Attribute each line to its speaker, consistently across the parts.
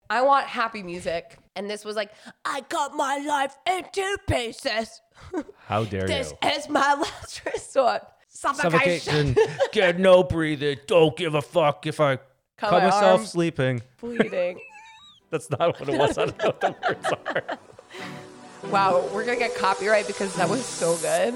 Speaker 1: I want happy music. And this was like, I cut my life into pieces.
Speaker 2: How dare
Speaker 1: This
Speaker 2: you?
Speaker 1: is my last resort. Suffocation.
Speaker 2: Get no breathing. Don't give a fuck if I
Speaker 1: Cut
Speaker 2: cut
Speaker 1: my
Speaker 2: myself
Speaker 1: arm.
Speaker 2: sleeping.
Speaker 1: Bleeding.
Speaker 2: That's not what it was. I don't know what the words are.
Speaker 1: Wow, we're going to get copyright because that was so good.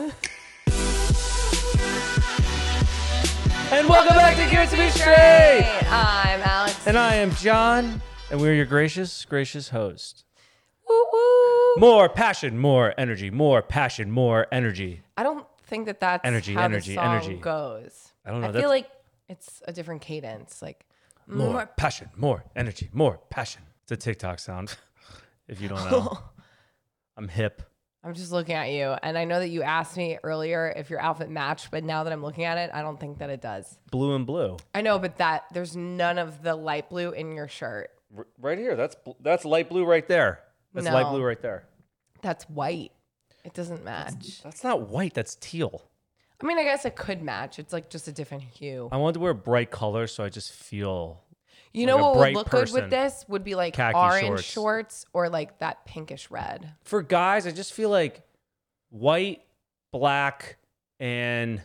Speaker 2: And welcome back to Gears to Be Straight.
Speaker 1: I'm Alex.
Speaker 2: And I am John, and we're your gracious host.
Speaker 1: Woo woo.
Speaker 2: More passion, more energy. More passion, more energy.
Speaker 1: I don't think that that's
Speaker 2: Energy,
Speaker 1: how
Speaker 2: energy,
Speaker 1: the song
Speaker 2: energy.
Speaker 1: goes.
Speaker 2: I don't know.
Speaker 1: I feel like it's a different cadence. Like
Speaker 2: More passion, more energy, more passion. It's a TikTok sound, if you don't know. I'm hip.
Speaker 1: I'm just looking at you, and I know that you asked me earlier if your outfit matched, but now that I'm looking at it, I don't think that it does.
Speaker 2: Blue and blue.
Speaker 1: I know, but there's none of the light blue in your shirt.
Speaker 2: Right here. That's light blue right there. That's light blue right there.
Speaker 1: That's white. It doesn't match.
Speaker 2: That's not white. That's teal.
Speaker 1: I mean, I guess it could match. It's like just a different hue.
Speaker 2: I wanted to wear bright colors, so I just feel.
Speaker 1: You know
Speaker 2: like a
Speaker 1: what would
Speaker 2: bright
Speaker 1: look good
Speaker 2: person.
Speaker 1: with this would be like
Speaker 2: Khaki
Speaker 1: orange
Speaker 2: shorts.
Speaker 1: shorts or like that pinkish red.
Speaker 2: For guys, I just feel like white, black, and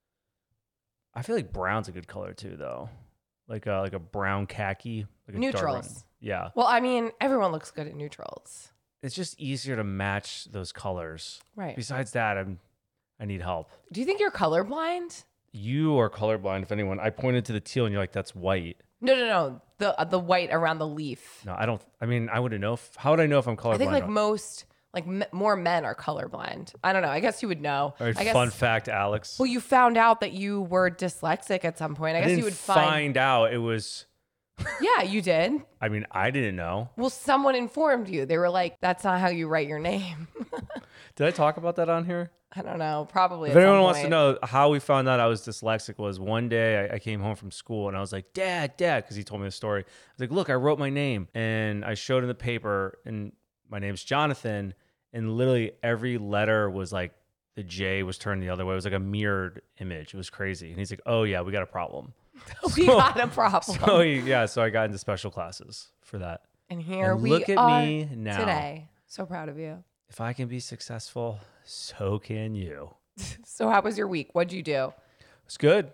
Speaker 2: I feel like brown's a good color too, though. Like a brown khaki. Like a dark
Speaker 1: Neutrals.
Speaker 2: brown. Yeah.
Speaker 1: Well, I mean, everyone looks good at neutrals.
Speaker 2: It's just easier to match those colors.
Speaker 1: Right.
Speaker 2: Besides that, I need help.
Speaker 1: Do you think you're colorblind?
Speaker 2: You are colorblind, if anyone. I pointed to the teal, and you're like, "That's white."
Speaker 1: No. The white around the leaf.
Speaker 2: No, I don't. I mean, I wouldn't know. How would I know if I'm colorblind?
Speaker 1: I think like most, more men are colorblind. I don't know. I guess you would know.
Speaker 2: All right,
Speaker 1: I guess,
Speaker 2: fun fact, Alex.
Speaker 1: Well, you found out that you were dyslexic at some point. I guess
Speaker 2: didn't
Speaker 1: you would
Speaker 2: find out it was.
Speaker 1: Yeah, you did.
Speaker 2: I mean, I didn't know.
Speaker 1: Well, someone informed you. They were like, "That's not how you write your name."
Speaker 2: Did I talk about that on here?
Speaker 1: I don't know. Probably.
Speaker 2: If anyone wants to know how we found out I was dyslexic, was one day I came home from school and I was like, Dad, because he told me the story. I was like, look, I wrote my name, and I showed in the paper, and my name's Jonathan, and literally every letter was like the J was turned the other way. It was like a mirrored image. It was crazy. And he's like, oh yeah, we got a problem.
Speaker 1: We got a problem.
Speaker 2: So I got into special classes for that.
Speaker 1: And here
Speaker 2: And
Speaker 1: we
Speaker 2: look at
Speaker 1: are
Speaker 2: me now.
Speaker 1: today. So proud of you.
Speaker 2: If I can be successful, so can you.
Speaker 1: So how was your week? What'd you do?
Speaker 2: It's good.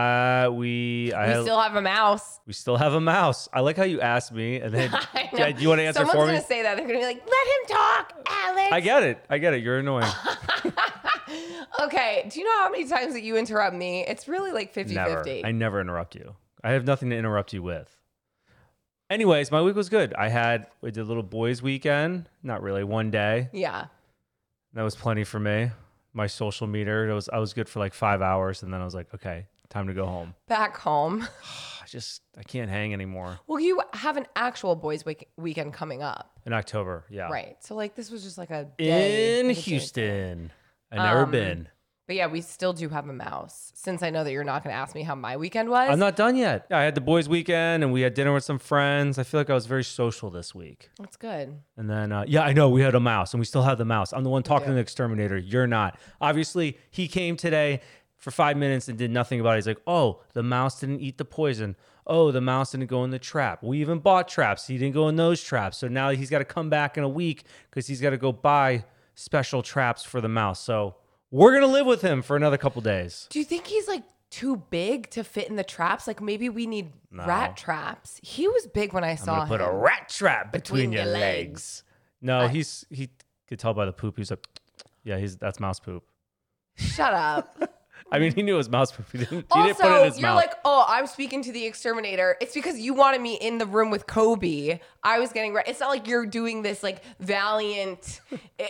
Speaker 2: We
Speaker 1: still have a mouse.
Speaker 2: We still have a mouse. I like how you asked me, and then
Speaker 1: I know.
Speaker 2: Dad, you want to answer
Speaker 1: Someone's
Speaker 2: for me?
Speaker 1: gonna say that. They're gonna be like, "Let him talk, Alex."
Speaker 2: I get it. You're annoying.
Speaker 1: Okay. Do you know how many times that you interrupt me? It's really like 50-50.
Speaker 2: I never interrupt you. I have nothing to interrupt you with. Anyways, my week was good. We did a little boys' weekend. Not really, one day.
Speaker 1: Yeah.
Speaker 2: That was plenty for me. My social meter, I was good for like 5 hours, and then I was like, okay, time to go home.
Speaker 1: Back home.
Speaker 2: I can't hang anymore.
Speaker 1: Well, you have an actual boys' weekend coming up.
Speaker 2: In October, yeah.
Speaker 1: Right. So like this was just like a day
Speaker 2: In
Speaker 1: like a day.
Speaker 2: Houston. I've never been.
Speaker 1: But yeah, we still do have a mouse. Since I know that you're not going to ask me how my weekend was.
Speaker 2: I'm not done yet. I had the boys' weekend, and we had dinner with some friends. I feel like I was very social this week.
Speaker 1: That's good.
Speaker 2: And then, I know we had a mouse, and we still have the mouse. I'm the one talking to the exterminator. You're not. Obviously, he came today for 5 minutes and did nothing about it. He's like, oh, the mouse didn't eat the poison. Oh, the mouse didn't go in the trap. We even bought traps. He didn't go in those traps. So now he's got to come back in a week because he's got to go buy special traps for the mouse. So we're going to live with him for another couple days.
Speaker 1: Do you think he's like too big to fit in the traps? Like maybe we need rat traps. He was big when I saw him.
Speaker 2: Put a rat trap between your legs. No, he could tell by the poop. He's like, yeah, that's mouse poop.
Speaker 1: Shut up.
Speaker 2: I mean, he knew it was mouse poop. He didn't put it in his mouth.
Speaker 1: You're like, oh, I'm speaking to the exterminator. It's because you wanted me in the room with Kobe. I was getting ready. It's not like you're doing this like valiant,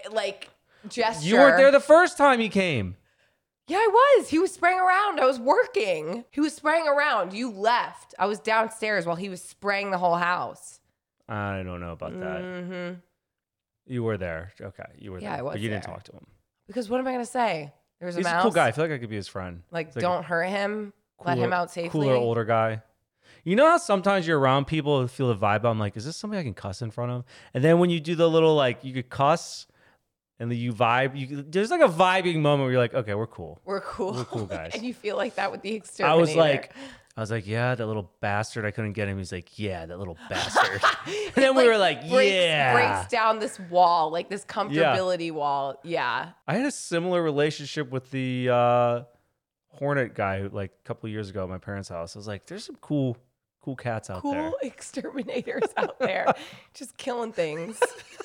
Speaker 1: gesture.
Speaker 2: You weren't there the first time he came.
Speaker 1: Yeah, I was. He was spraying around. I was working. He was spraying around. You left. I was downstairs while he was spraying the whole house.
Speaker 2: I don't know about that.
Speaker 1: Mm-hmm.
Speaker 2: You were there. Okay, you were there.
Speaker 1: I was
Speaker 2: But you didn't
Speaker 1: there.
Speaker 2: talk to him.
Speaker 1: Because what am I going to say? There's a
Speaker 2: He's
Speaker 1: mouse.
Speaker 2: a cool guy. I feel like I could be his friend.
Speaker 1: Like,
Speaker 2: He's
Speaker 1: don't hurt him. Let him out safely.
Speaker 2: Cooler, older guy. You know how sometimes you're around people who feel the vibe? I'm like, is this somebody I can cuss in front of? And then when you do the little, like, you could cuss and then you vibe. There's like a vibing moment where you're like, okay, we're cool.
Speaker 1: We're cool.
Speaker 2: We're cool guys.
Speaker 1: And you feel like that with the exterminator.
Speaker 2: I was like, I was like, yeah, that little bastard. I couldn't get him. He's like, yeah, that little bastard. And then we were like,
Speaker 1: breaks down this wall, like this comfortability wall. Yeah.
Speaker 2: I had a similar relationship with the Hornet guy like a couple of years ago at my parents' house. I was like, there's some cool cats out there.
Speaker 1: Cool exterminators out there just killing things.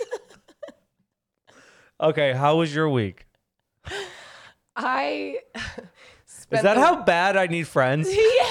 Speaker 2: Okay, how was your week?
Speaker 1: I
Speaker 2: Is that how bad I need friends?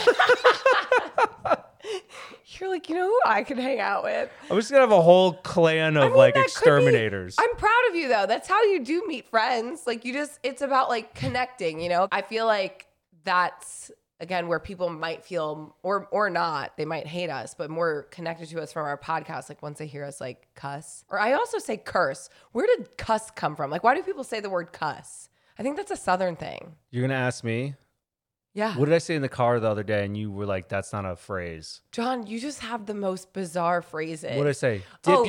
Speaker 1: Yeah. You're like, you know who I could hang out with?
Speaker 2: I'm just gonna have a whole clan of like exterminators.
Speaker 1: I'm proud of you though. That's how you do meet friends. Like it's about like connecting, you know? I feel like that's again where people might feel or not, they might hate us, but more connected to us from our podcast. Like once they hear us like cuss. Or I also say curse. Where did cuss come from? Like why do people say the word cuss? I think that's a Southern thing.
Speaker 2: You're gonna ask me?
Speaker 1: Yeah.
Speaker 2: What did I say in the car the other day? And you were like, "That's not a phrase."
Speaker 1: John, you just have the most bizarre phrases.
Speaker 2: What did I say?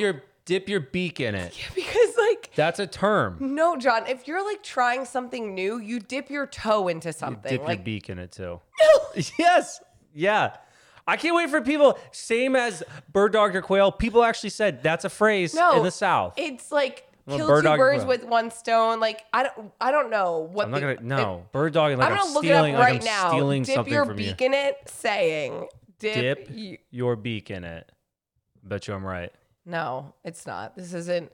Speaker 2: Dip your beak in it.
Speaker 1: Yeah, because like
Speaker 2: That's a term.
Speaker 1: no, John. If you're like trying something new, you dip your toe into
Speaker 2: You
Speaker 1: something.
Speaker 2: dip
Speaker 1: like
Speaker 2: your beak in it too.
Speaker 1: no.
Speaker 2: Yes. Yeah. I can't wait for people. Same as bird dog or quail. People actually said that's a phrase
Speaker 1: No,
Speaker 2: in the South.
Speaker 1: It's like
Speaker 2: Well,
Speaker 1: kill
Speaker 2: bird
Speaker 1: two
Speaker 2: dog
Speaker 1: birds
Speaker 2: or
Speaker 1: with one stone. Like I don't know what.
Speaker 2: I'm not gonna no bird dog. Like
Speaker 1: I'm gonna look
Speaker 2: stealing.
Speaker 1: it up right
Speaker 2: like I'm
Speaker 1: now.
Speaker 2: stealing
Speaker 1: Dip
Speaker 2: something
Speaker 1: your
Speaker 2: from
Speaker 1: beak
Speaker 2: you.
Speaker 1: in it, saying
Speaker 2: Dip your beak in it. Bet you I'm right.
Speaker 1: No, it's not. This isn't.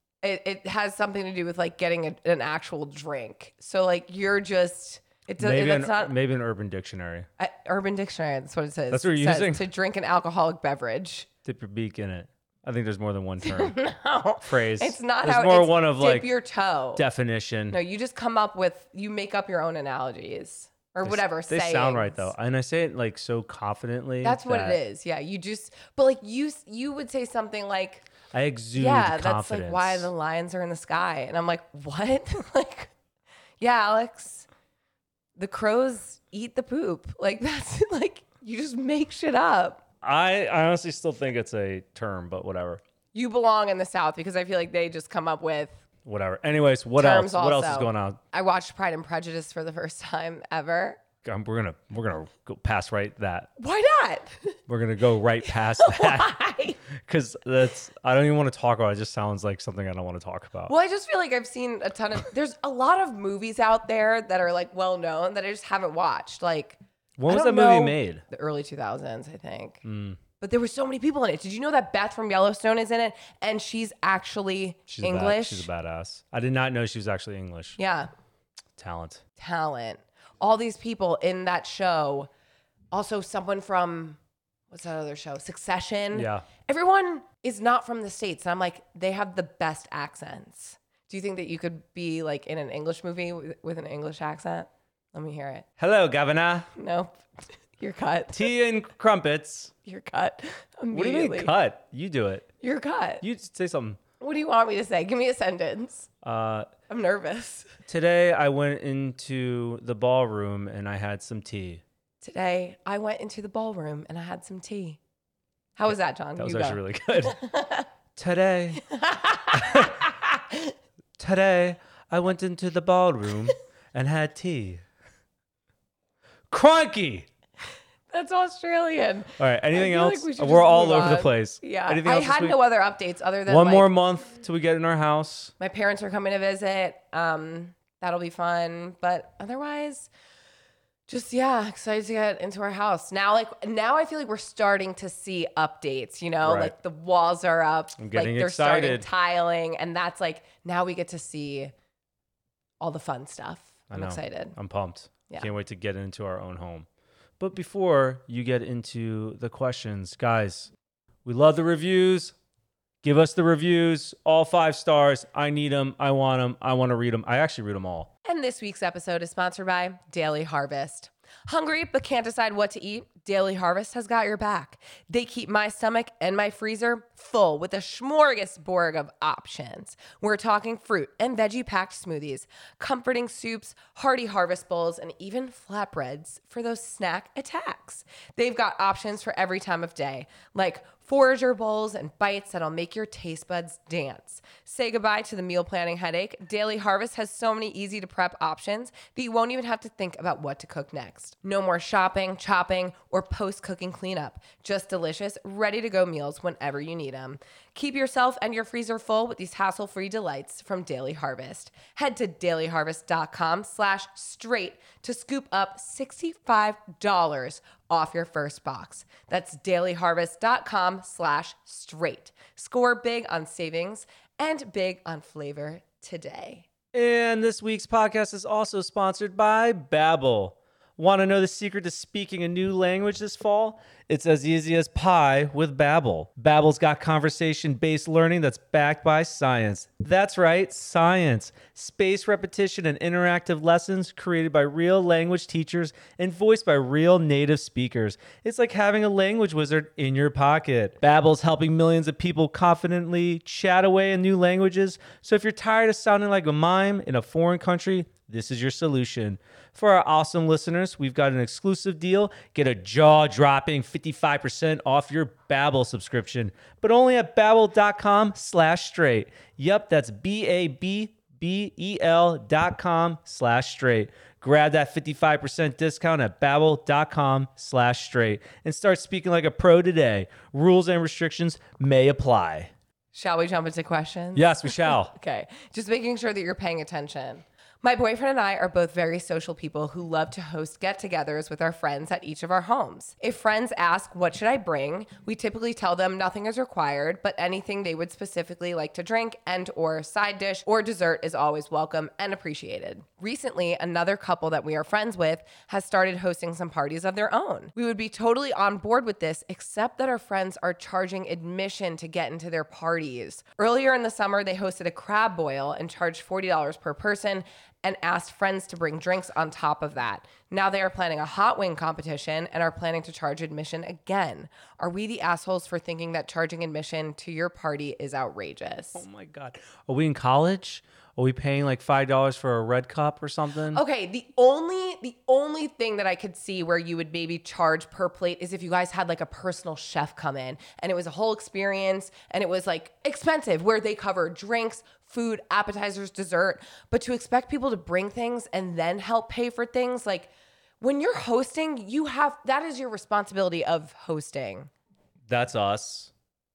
Speaker 1: It has something to do with like getting an actual drink. So like you're just.
Speaker 2: Maybe an Urban Dictionary.
Speaker 1: Urban Dictionary. That's what it says.
Speaker 2: That's what you're using?
Speaker 1: To drink an alcoholic beverage.
Speaker 2: Dip your beak in it. I think there's more than one term.
Speaker 1: No,
Speaker 2: Phrase.
Speaker 1: it's not
Speaker 2: there's
Speaker 1: how
Speaker 2: more
Speaker 1: it's
Speaker 2: one of
Speaker 1: dip
Speaker 2: like
Speaker 1: your toe.
Speaker 2: definition.
Speaker 1: No, you just come up with, you make up your own analogies or whatever.
Speaker 2: They sound right though, and I say it like so confidently.
Speaker 1: That's what it is. Yeah, you just, but like you would say something like,
Speaker 2: I exude
Speaker 1: yeah,
Speaker 2: confidence.
Speaker 1: that's like why the lions are in the sky, and I'm like, what? Like, yeah, Alex, the crows eat the poop. Like that's like you just make shit up.
Speaker 2: I honestly still think it's a term, but whatever.
Speaker 1: You belong in the South because I feel like they just come up with
Speaker 2: Whatever. Anyways, what
Speaker 1: terms
Speaker 2: else? What else is
Speaker 1: also.
Speaker 2: going on?
Speaker 1: I watched Pride and Prejudice for the first time ever.
Speaker 2: We're gonna go past right that.
Speaker 1: Why not?
Speaker 2: We're gonna go right past that
Speaker 1: Why?
Speaker 2: because I don't even want to talk about it. It just sounds like something I don't want to talk about.
Speaker 1: Well, I just feel like I've seen a ton of. There's a lot of movies out there that are like well known that I just haven't watched. Like,
Speaker 2: When
Speaker 1: I
Speaker 2: was
Speaker 1: don't
Speaker 2: that movie
Speaker 1: know,
Speaker 2: made?
Speaker 1: The early 2000s, I think. But there were so many people in it. Did you know that Beth from Yellowstone is in it, and she's actually English?
Speaker 2: She's a badass. I did not know she was actually English.
Speaker 1: Yeah,
Speaker 2: Talent.
Speaker 1: all these people in that show. Also, someone from what's that other show? Succession.
Speaker 2: Yeah.
Speaker 1: Everyone is not from the States. And I'm like, they have the best accents. Do you think that you could be like in an English movie with an English accent? Let me hear it.
Speaker 2: Hello, Governor.
Speaker 1: Nope. You're cut.
Speaker 2: Tea and crumpets.
Speaker 1: You're cut.
Speaker 2: What do you mean cut? You do it.
Speaker 1: You're cut.
Speaker 2: You say something.
Speaker 1: What do you want me to say? Give me a sentence. I'm nervous.
Speaker 2: Today I went into the ballroom and I had some tea.
Speaker 1: Today I went into the ballroom and I had some tea. How was that, John?
Speaker 2: That was
Speaker 1: You
Speaker 2: actually
Speaker 1: go.
Speaker 2: really good. Today I went into the ballroom and had tea. Crikey!
Speaker 1: That's Australian.
Speaker 2: All right. Anything
Speaker 1: I feel
Speaker 2: else?
Speaker 1: like we should
Speaker 2: We're
Speaker 1: just
Speaker 2: all
Speaker 1: move
Speaker 2: over the
Speaker 1: on.
Speaker 2: place.
Speaker 1: Yeah.
Speaker 2: Anything
Speaker 1: I
Speaker 2: else this
Speaker 1: had
Speaker 2: week?
Speaker 1: no other updates other than
Speaker 2: One
Speaker 1: like,
Speaker 2: more month till we get in our house.
Speaker 1: my parents are coming to visit. That'll be fun. But otherwise, just excited to get into our house. Now I feel like we're starting to see updates, you know?
Speaker 2: Right.
Speaker 1: Like the walls are up.
Speaker 2: I'm getting
Speaker 1: like they're starting
Speaker 2: excited.
Speaker 1: tiling. And that's like now we get to see all the fun stuff.
Speaker 2: I
Speaker 1: I'm
Speaker 2: know.
Speaker 1: excited.
Speaker 2: I'm pumped.
Speaker 1: Yeah.
Speaker 2: Can't wait to get into our own home. But before you get into the questions, guys, we love the reviews. Give us the reviews, all 5 stars. I need them. I want them. I want to read them. I actually read them all.
Speaker 1: And this week's episode is sponsored by Daily Harvest. Hungry but can't decide what to eat? Daily Harvest has got your back. They keep my stomach and my freezer full with a smorgasbord of options. We're talking fruit and veggie packed smoothies, comforting soups, hearty harvest bowls, and even flatbreads for those snack attacks. They've got options for every time of day, like forager bowls and bites that'll make your taste buds dance. Say goodbye to the meal planning headache. Daily Harvest has so many easy to prep options that you won't even have to think about what to cook next. No more shopping, chopping, or post-cooking cleanup. Just delicious, ready-to-go meals whenever you need them. Keep yourself and your freezer full with these hassle-free delights from Daily Harvest. Head to dailyharvest.com/straight to scoop up $65 off your first box. That's dailyharvest.com/straight. Score big on savings and big on flavor today.
Speaker 2: And this week's podcast is also sponsored by Babbel. Want to know the secret to speaking a new language this fall? It's as easy as pie with Babbel. Babbel's got conversation-based learning that's backed by science. That's right, science. Spaced repetition and interactive lessons created by real language teachers and voiced by real native speakers. It's like having a language wizard in your pocket. Babbel's helping millions of people confidently chat away in new languages. So if you're tired of sounding like a mime in a foreign country, this is your solution. For our awesome listeners, we've got an exclusive deal. Get a jaw-dropping 55% off your Babbel subscription, but only at babbel.com/straight. Yep, that's BABBEL.com/straight. Grab that 55% discount at babbel.com/straight and start speaking like a pro today. Rules and restrictions may apply.
Speaker 1: Shall we jump into questions?
Speaker 2: Yes, we shall.
Speaker 1: Okay. Just making sure that you're paying attention. My boyfriend and I are both very social people who love to host get-togethers with our friends at each of our homes. If friends ask, what should I bring? We typically tell them nothing is required, but anything they would specifically like to drink and or side dish or dessert is always welcome and appreciated. Recently, another couple that we are friends with has started hosting some parties of their own. We would be totally on board with this, except that our friends are charging admission to get into their parties. Earlier in the summer, they hosted a crab boil and charged $40 per person and asked friends to bring drinks on top of that. Now they are planning a hot wing competition and are planning to charge admission again. Are we the assholes for thinking that charging admission to your party is outrageous?
Speaker 2: Oh my God. Are we in college? Are we paying like $5 for a red cup or something?
Speaker 1: Okay, the only thing that I could see where you would maybe charge per plate is if you guys had like a personal chef come in and it was a whole experience and it was like expensive where they cover drinks, food, appetizers, dessert. But to expect people to bring things and then help pay for things, like when you're hosting, that is your responsibility of hosting.
Speaker 2: That's us.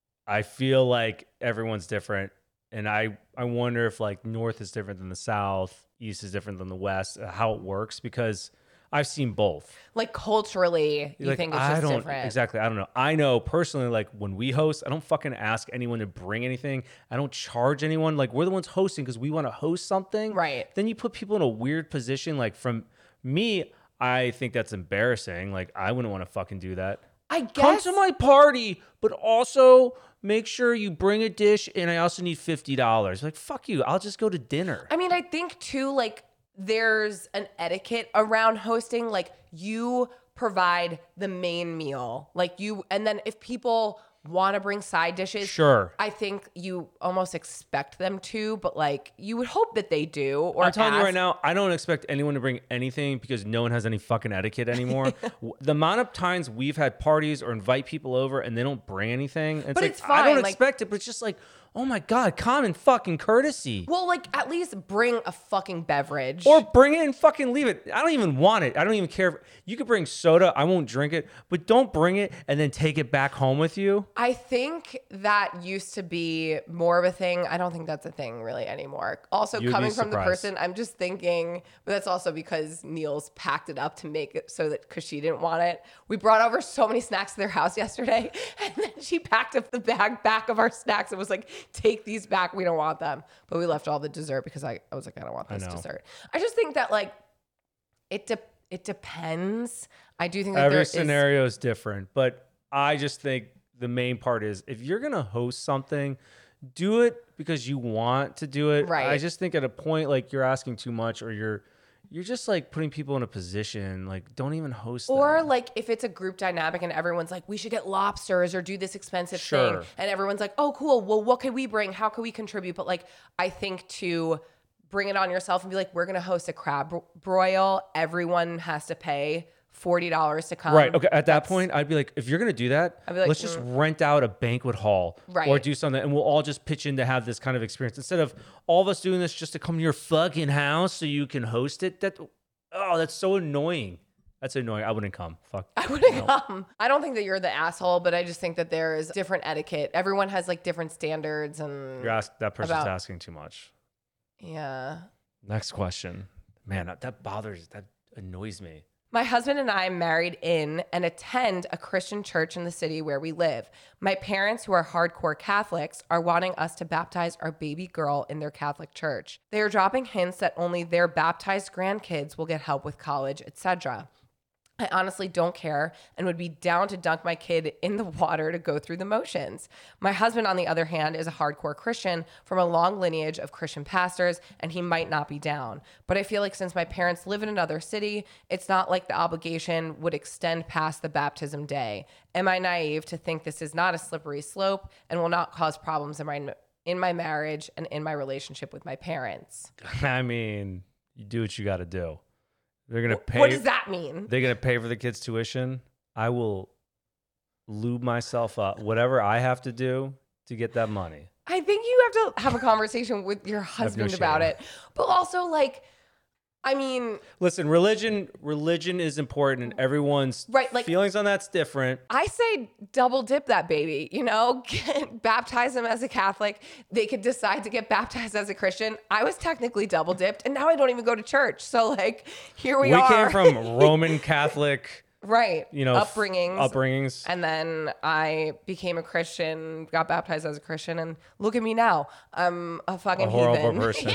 Speaker 2: I feel like everyone's different. And I wonder if like North is different than the South, East is different than the West, how it works, because I've seen both.
Speaker 1: Like culturally, you think it's just different.
Speaker 2: Exactly. I don't know. I know personally, like when we host, I don't fucking ask anyone to bring anything. I don't charge anyone. Like we're the ones hosting because we want to host something.
Speaker 1: Right.
Speaker 2: Then you put people in a weird position. Like from me, I think that's embarrassing. Like I wouldn't want to fucking do that.
Speaker 1: I guess.
Speaker 2: Come to my party, but also make sure you bring a dish and I also need $50. Like, fuck you. I'll just go to dinner.
Speaker 1: I mean, I think too, like, there's an etiquette around hosting. Like, you provide the main meal. And then if people want to bring side dishes,
Speaker 2: sure,
Speaker 1: I think you almost expect them to, but like you would hope that they do. Or
Speaker 2: I'm telling you right now, I don't expect anyone to bring anything because no one has any fucking etiquette anymore. The amount of times we've had parties or invite people over and they don't bring anything,
Speaker 1: but it's fine.
Speaker 2: I don't expect it, but it's just like, oh my God, common fucking courtesy.
Speaker 1: Well, like at least bring a fucking beverage.
Speaker 2: Or bring it and fucking leave it. I don't even want it. I don't even care. You could bring soda. I won't drink it. But don't bring it and then take it back home with you.
Speaker 1: I think that used to be more of a thing. I don't think that's a thing really anymore. Also, coming from the person, I'm just thinking, but that's also because Niels packed it up to make it so that because she didn't want it. We brought over so many snacks to their house yesterday. And then she packed up the back of our snacks and was like, take these back. We don't want them. But we left all the dessert because I was like, I don't want this dessert. I just think that like it depends. I do think that
Speaker 2: every scenario is different, but I just think the main part is if you're going to host something, do it because you want to do it.
Speaker 1: Right.
Speaker 2: I just think at a point like you're asking too much or you're just like putting people in a position, like don't even host
Speaker 1: or
Speaker 2: them.
Speaker 1: Like if it's a group dynamic and everyone's like, we should get lobsters or do this expensive thing. And everyone's like, oh, cool. Well, what can we bring? How can we contribute? But like, I think to bring it on yourself and be like, we're going to host a crab broil. Everyone has to pay $40 to come.
Speaker 2: Right. Okay. At that point, I'd be like, if you're going to do that,
Speaker 1: I'd be like,
Speaker 2: let's just rent out a banquet hall or do something and we'll all just pitch in to have this kind of experience instead of all of us doing this just to come to your fucking house so you can host it. That's so annoying. That's annoying. I wouldn't come. Fuck.
Speaker 1: I wouldn't come. I don't think that you're the asshole, but I just think that there is different etiquette. Everyone has like different standards and
Speaker 2: That person's asking too much.
Speaker 1: Yeah.
Speaker 2: Next question. Man, that annoys me.
Speaker 1: My husband and I married in and attend a Christian church in the city where we live. My parents, who are hardcore Catholics, are wanting us to baptize our baby girl in their Catholic church. They are dropping hints that only their baptized grandkids will get help with college, etc. I honestly don't care and would be down to dunk my kid in the water to go through the motions. My husband, on the other hand, is a hardcore Christian from a long lineage of Christian pastors, and he might not be down. But I feel like since my parents live in another city, it's not like the obligation would extend past the baptism day. Am I naive to think this is not a slippery slope and will not cause problems in my marriage and in my relationship with my parents?
Speaker 2: I mean, you do what you got to do. They're going to pay.
Speaker 1: What does that mean?
Speaker 2: They're going to pay for the kids' tuition. I will lube myself up, whatever I have to do to get that money.
Speaker 1: I think you have to have a conversation with your husband about it. But also, like, I mean,
Speaker 2: listen, religion is important, and everyone's feelings on that's different.
Speaker 1: I say double dip that baby, baptize him as a Catholic. They could decide to get baptized as a Christian. I was technically double dipped, and now I don't even go to church. So, like, here we are.
Speaker 2: We came from Roman Catholic.
Speaker 1: Right. Upbringings. And then I became a Christian, got baptized as a Christian, and look at me now. I'm a fucking
Speaker 2: horrible person.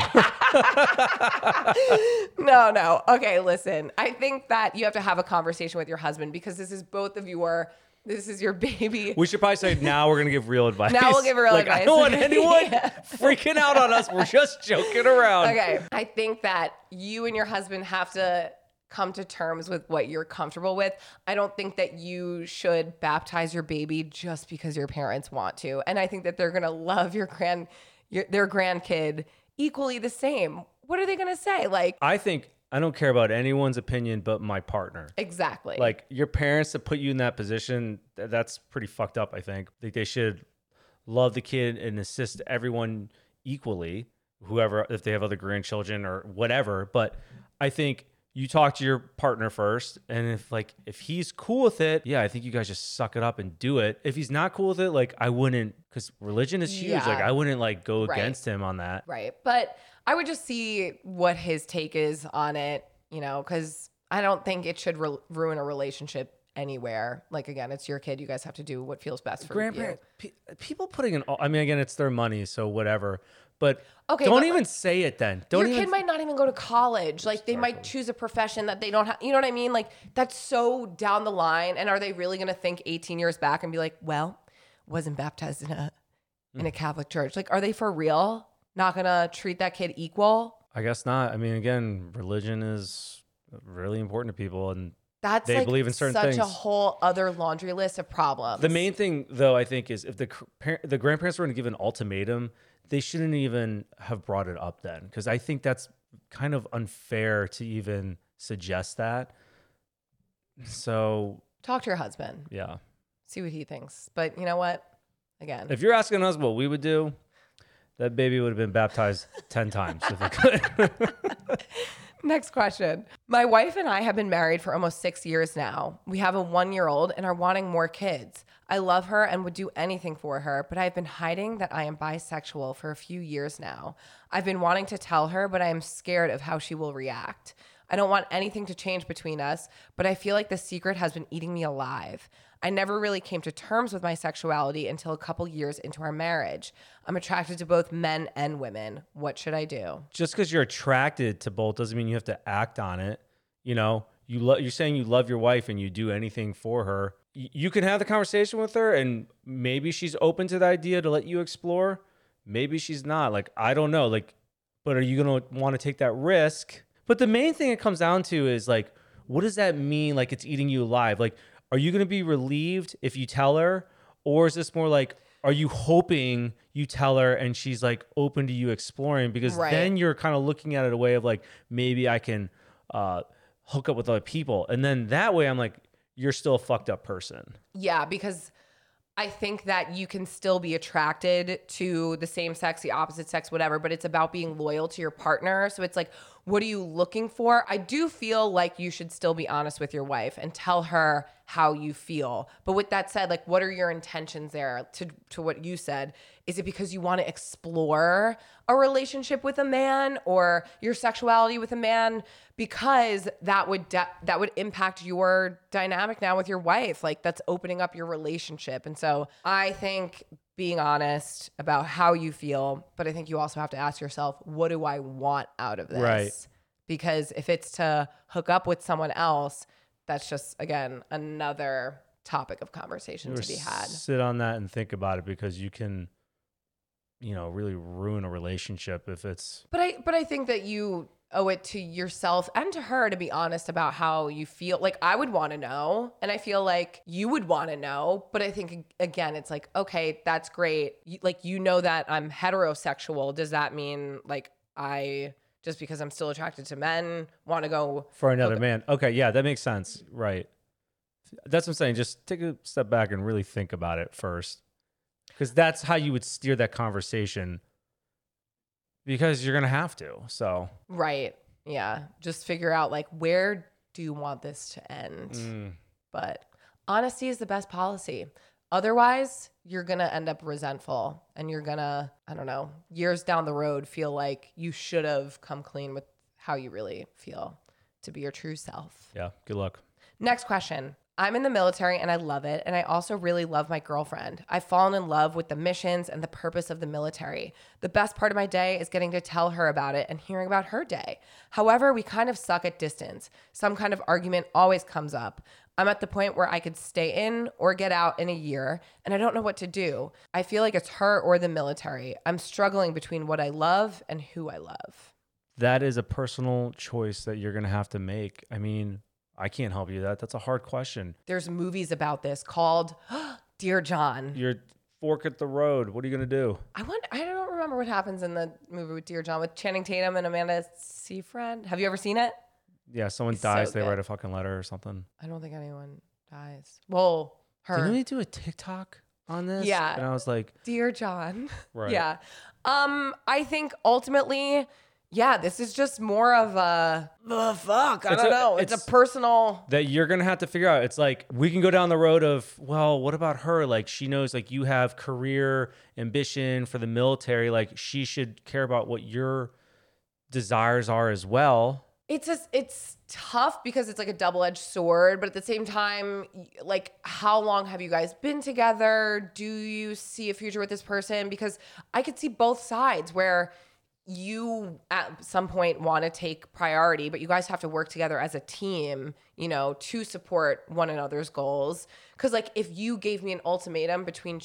Speaker 1: No. Okay, listen. I think that you have to have a conversation with your husband because this is your baby.
Speaker 2: We should probably say now we're going to give real advice.
Speaker 1: Now we'll give real advice.
Speaker 2: I don't want anyone freaking out on us. We're just joking around.
Speaker 1: Okay. I think that you and your husband have to come to terms with what you're comfortable with. I don't think that you should baptize your baby just because your parents want to. And I think that they're going to love their grandkid equally the same. What are they going to say? Like,
Speaker 2: I think I don't care about anyone's opinion but my partner.
Speaker 1: Exactly.
Speaker 2: Like, your parents to put you in that position, that's pretty fucked up, I think. Like, they should love the kid and assist everyone equally, whoever, if they have other grandchildren or whatever. But I think you talk to your partner first, and if he's cool with it, yeah, I think you guys just suck it up and do it. If he's not cool with it, like, I wouldn't, because religion is huge.
Speaker 1: Yeah.
Speaker 2: Like, I wouldn't go against him on that.
Speaker 1: Right. But I would just see what his take is on it, because I don't think it should ruin a relationship anywhere. Like, again, it's your kid. You guys have to do what feels best for you.
Speaker 2: People putting in, I mean, again, it's their money, so whatever. But
Speaker 1: okay,
Speaker 2: don't even say it then.
Speaker 1: Your kid might not even go to college. Like, they might choose a profession that they don't have. You know what I mean? Like, that's so down the line. And are they really going to think 18 years back and be like, well, wasn't baptized in a Catholic church? Like, are they for real not going to treat that kid equal?
Speaker 2: I guess not. I mean, again, religion is really important to people, and
Speaker 1: they
Speaker 2: believe in certain things.
Speaker 1: Such a whole other laundry list of problems.
Speaker 2: The main thing, though, I think, is if the grandparents were going to give an ultimatum, they shouldn't even have brought it up then, because I think that's kind of unfair to even suggest that. So
Speaker 1: talk to your husband.
Speaker 2: Yeah.
Speaker 1: See what he thinks. But you know what? Again,
Speaker 2: if you're asking us what we would do, that baby would have been baptized 10 times if it could.
Speaker 1: Next question. My wife and I have been married for almost 6 years now. We have a 1-year-old and are wanting more kids. I love her and would do anything for her, but I've been hiding that I am bisexual for a few years now. I've been wanting to tell her, but I am scared of how she will react. I don't want anything to change between us, but I feel like the secret has been eating me alive. I never really came to terms with my sexuality until a couple years into our marriage. I'm attracted to both men and women. What should I do?
Speaker 2: Just because you're attracted to both doesn't mean you have to act on it. You're saying you love your wife and you do anything for her. You can have the conversation with her, and maybe she's open to the idea to let you explore. Maybe she's not. Like, I don't know. Like, but are you going to want to take that risk? But the main thing it comes down to is, like, what does that mean? Like, it's eating you alive. Like, are you going to be relieved if you tell her? Or is this more like, are you hoping you tell her and she's like open to you exploring? Because then you're kind of looking at it a way of like, maybe I can hook up with other people. And then that way I'm like, you're still a fucked up person.
Speaker 1: Yeah, because I think that you can still be attracted to the same sex, the opposite sex, whatever, but it's about being loyal to your partner. So it's like, what are you looking for? I do feel like you should still be honest with your wife and tell her how you feel. But with that said, like, what are your intentions there? To what you said, is it because you want to explore a relationship with a man or your sexuality with a man? Because that would impact your dynamic now with your wife. Like, that's opening up your relationship. And so I think being honest about how you feel, but I think you also have to ask yourself, what do I want out of this?
Speaker 2: Right.
Speaker 1: Because if it's to hook up with someone else, that's just, again, another topic of conversation to be had.
Speaker 2: Sit on that and think about it, because you can, really ruin a relationship if it's.
Speaker 1: But I think that you owe it to yourself and to her to be honest about how you feel. Like, I would want to know, and I feel like you would want to know, but I think, again, it's like, okay, that's great. You know that I'm heterosexual. Does that mean like I, just because I'm still attracted to men, want to go
Speaker 2: For another man. Okay, yeah, that makes sense. Right. That's what I'm saying. Just take a step back and really think about it first, because that's how you would steer that conversation, because you're going to have to. So.
Speaker 1: Right. Yeah. Just figure out, like, where do you want this to end? But honesty is the best policy. Otherwise, you're going to end up resentful, and you're going to, I don't know, years down the road feel like you should have come clean with how you really feel to be your true self.
Speaker 2: Yeah. Good luck.
Speaker 1: Next question. I'm in the military and I love it. And I also really love my girlfriend. I've fallen in love with the missions and the purpose of the military. The best part of my day is getting to tell her about it and hearing about her day. However, we kind of suck at distance. Some kind of argument always comes up. I'm at the point where I could stay in or get out in a year, and I don't know what to do. I feel like it's her or the military. I'm struggling between what I love and who I love.
Speaker 2: That is a personal choice that you're going to have to make. I mean, I can't help you with that. That's a hard question.
Speaker 1: There's movies about this called Dear John.
Speaker 2: You're fork at the road. What are you going to do?
Speaker 1: I don't remember what happens in the movie with Dear John with Channing Tatum and Amanda Seyfried. Have you ever seen it?
Speaker 2: Yeah, someone dies, they write a fucking letter or something.
Speaker 1: I don't think anyone dies. Well, her.
Speaker 2: Didn't we do a TikTok on this?
Speaker 1: Yeah.
Speaker 2: And I was like,
Speaker 1: Dear John.
Speaker 2: Right.
Speaker 1: Yeah. I think ultimately, yeah, this is just more of a fuck. I don't know. It's a personal
Speaker 2: that you're gonna have to figure out. It's like, we can go down the road of, well, what about her? Like, she knows, like, you have career ambition for the military. Like, she should care about what your desires are as well.
Speaker 1: It's tough because it's like a double-edged sword, but at the same time, like, how long have you guys been together? Do you see a future with this person? Because I could see both sides where you at some point want to take priority, but you guys have to work together as a team, to support one another's goals. Because, like, if you gave me an ultimatum between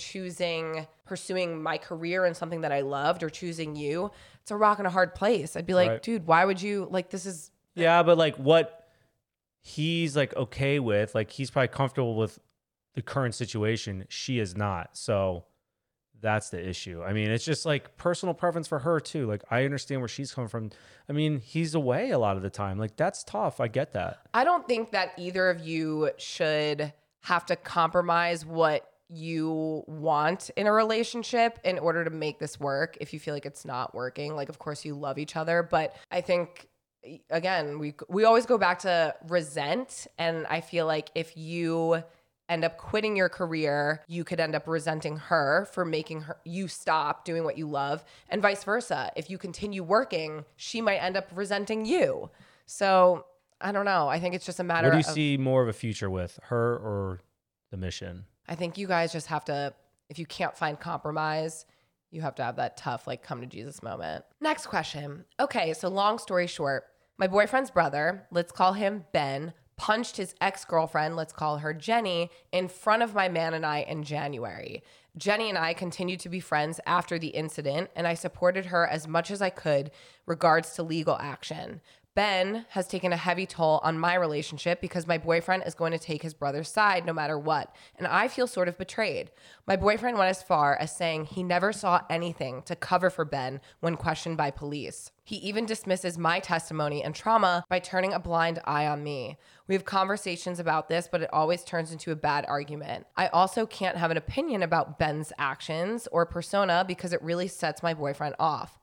Speaker 1: pursuing my career and something that I loved or choosing you, it's a rock and a hard place. I'd be like,
Speaker 2: Right.
Speaker 1: Dude, why would you, like, this is...
Speaker 2: Yeah, but like what he's like okay with, like, he's probably comfortable with the current situation. She is not. So that's the issue. I mean, it's just like personal preference for her too. Like, I understand where she's coming from. I mean, he's away a lot of the time. Like, that's tough. I get that.
Speaker 1: I don't think that either of you should have to compromise what you want in a relationship in order to make this work. If you feel like it's not working, like, of course you love each other, but I think, again, we always go back to resent. And I feel like if you end up quitting your career, you could end up resenting her for making you stop doing what you love, and vice versa. If you continue working, she might end up resenting you. So I don't know. I think it's just a matter of...
Speaker 2: What do you see more of a future with, her or the mission?
Speaker 1: I think you guys just have to, if you can't find compromise, you have to have that tough, like, come to Jesus moment. Next question. Okay, so long story short, my boyfriend's brother, let's call him Ben, punched his ex-girlfriend, let's call her Jenny, in front of my man and I in January. Jenny and I continued to be friends after the incident, and I supported her as much as I could regards to legal action. Ben has taken a heavy toll on my relationship because my boyfriend is going to take his brother's side no matter what, and I feel sort of betrayed. My boyfriend went as far as saying he never saw anything to cover for Ben when questioned by police. He even dismisses my testimony and trauma by turning a blind eye on me. We have conversations about this, but it always turns into a bad argument. I also can't have an opinion about Ben's actions or persona because it really sets my boyfriend off.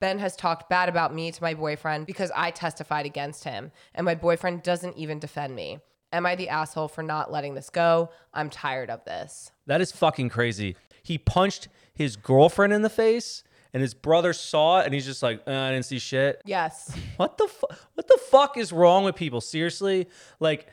Speaker 1: Ben has talked bad about me to my boyfriend because I testified against him, and my boyfriend doesn't even defend me. Am I the asshole for not letting this go? I'm tired of this.
Speaker 2: That is fucking crazy. He punched his girlfriend in the face, and his brother saw it, and he's just like, I didn't see shit.
Speaker 1: Yes.
Speaker 2: What the fuck is wrong with people? Seriously? Like,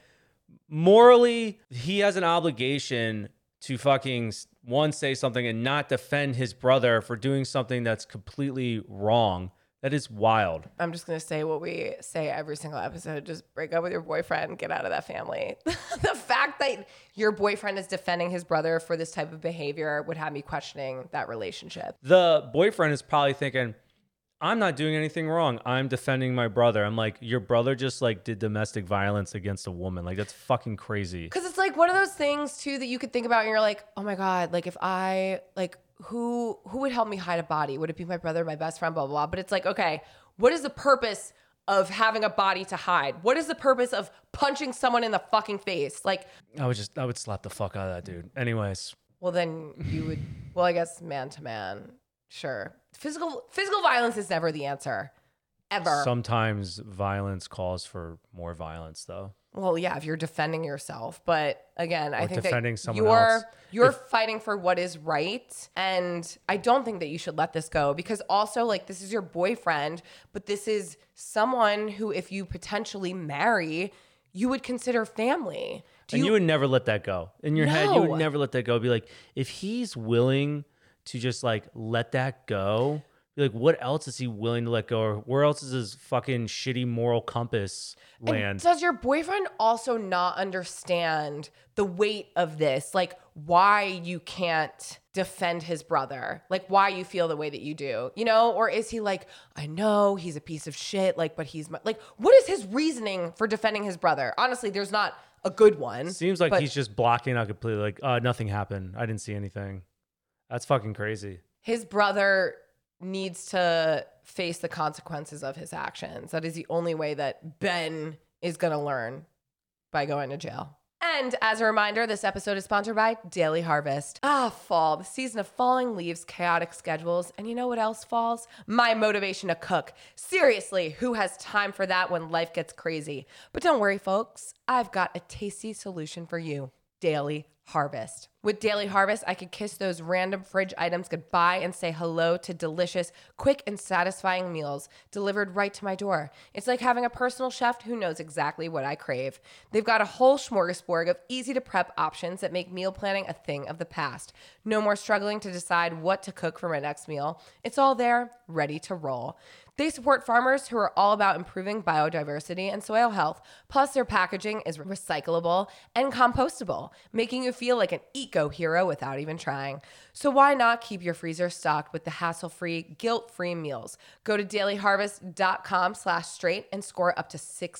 Speaker 2: morally, he has an obligation to fucking, one, say something and not defend his brother for doing something that's completely wrong. That is wild.
Speaker 1: I'm just going to say what we say every single episode. Just break up with your boyfriend. Get out of that family. The fact that your boyfriend is defending his brother for this type of behavior would have me questioning that relationship.
Speaker 2: The boyfriend is probably thinking, I'm not doing anything wrong. I'm defending my brother. I'm like, your brother just like did domestic violence against a woman. Like, that's fucking crazy.
Speaker 1: Because it's like one of those things too that you could think about and you're like, oh my God, like if I like who would help me hide a body? Would it be my brother, my best friend, blah, blah, blah. But it's like, okay, what is the purpose of having a body to hide? What is the purpose of punching someone in the fucking face? Like,
Speaker 2: I would slap the fuck out of that dude. Anyways.
Speaker 1: Well, then you would, well, I guess man to man, sure. Physical violence is never the answer, ever.
Speaker 2: Sometimes violence calls for more violence, though.
Speaker 1: Well, yeah, if you're defending yourself, but again, I think
Speaker 2: defending
Speaker 1: that
Speaker 2: someone else.
Speaker 1: You're fighting for what is right, and I don't think that you should let this go because also, like, this is your boyfriend, but this is someone who, if you potentially marry, you would consider family.
Speaker 2: You would never let that go. In your head, you would never let that go. Be like, if he's willing to just like let that go, be like, what else is he willing to let go? Or where else is his fucking shitty moral compass land?
Speaker 1: And does your boyfriend also not understand the weight of this? Like why you can't defend his brother? Like why you feel the way that you do, you know? Or is he like, I know he's a piece of shit, like, but he's like, what is his reasoning for defending his brother? Honestly, there's not a good one.
Speaker 2: Seems like he's just blocking out completely. Like, nothing happened. I didn't see anything. That's fucking crazy.
Speaker 1: His brother needs to face the consequences of his actions. That is the only way that Ben is going to learn, by going to jail. And as a reminder, this episode is sponsored by Daily Harvest. Fall, the season of falling leaves, chaotic schedules. And you know what else falls? My motivation to cook. Seriously, who has time for that when life gets crazy? But don't worry, folks. I've got a tasty solution for you. Daily Harvest. With Daily Harvest, I could kiss those random fridge items goodbye and say hello to delicious, quick, and satisfying meals delivered right to my door. It's like having a personal chef who knows exactly what I crave. They've got a whole smorgasbord of easy-to-prep options that make meal planning a thing of the past. No more struggling to decide what to cook for my next meal. It's all there, ready to roll. They support farmers who are all about improving biodiversity and soil health. Plus, their packaging is recyclable and compostable, making you feel like an eco-hero without even trying. So why not keep your freezer stocked with the hassle-free, guilt-free meals? Go to dailyharvest.com/straight and score up to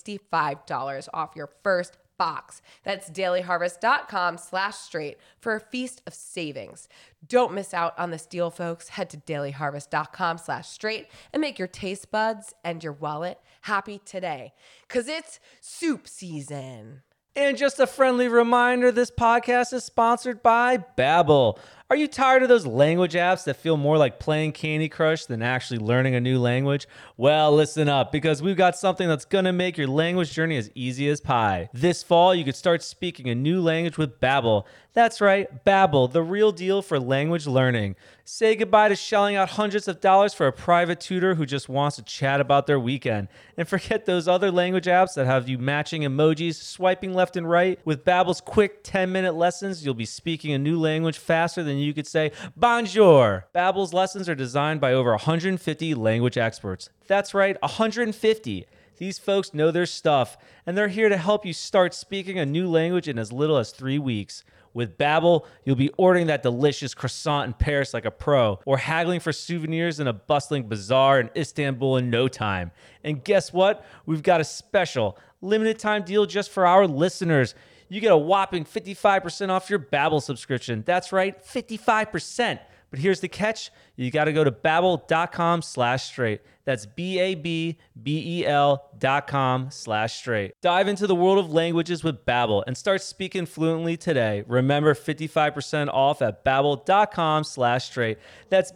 Speaker 1: $65 off your first box. That's dailyharvest.com/straight for a feast of savings. Don't miss out on this deal, folks. Head to dailyharvest.com/straight and make your taste buds and your wallet happy today, because it's soup season.
Speaker 2: And just a friendly reminder, this podcast is sponsored by Babbel. Are you tired of those language apps that feel more like playing Candy Crush than actually learning a new language? Well, listen up, because we've got something that's going to make your language journey as easy as pie. This fall, you could start speaking a new language with Babbel. That's right, Babbel, the real deal for language learning. Say goodbye to shelling out hundreds of dollars for a private tutor who just wants to chat about their weekend. And forget those other language apps that have you matching emojis, swiping left and right. With Babbel's quick 10-minute lessons, you'll be speaking a new language faster than you could say bonjour. Babbel's lessons are designed by over 150 language experts. That's right, 150. These folks know their stuff, and they're here to help you start speaking a new language in as little as 3 weeks. With Babbel, you'll be ordering that delicious croissant in Paris like a pro, or haggling for souvenirs in a bustling bazaar in Istanbul in no time. And guess what? We've got a special limited time deal just for our listeners. You get a whopping 55% off your Babbel subscription. That's right, 55%. But here's the catch. You got to go to babbel.com/straight. That's BABBEL.com/straight. Dive into the world of languages with Babbel and start speaking fluently today. Remember, 55% off at babbel.com/straight. That's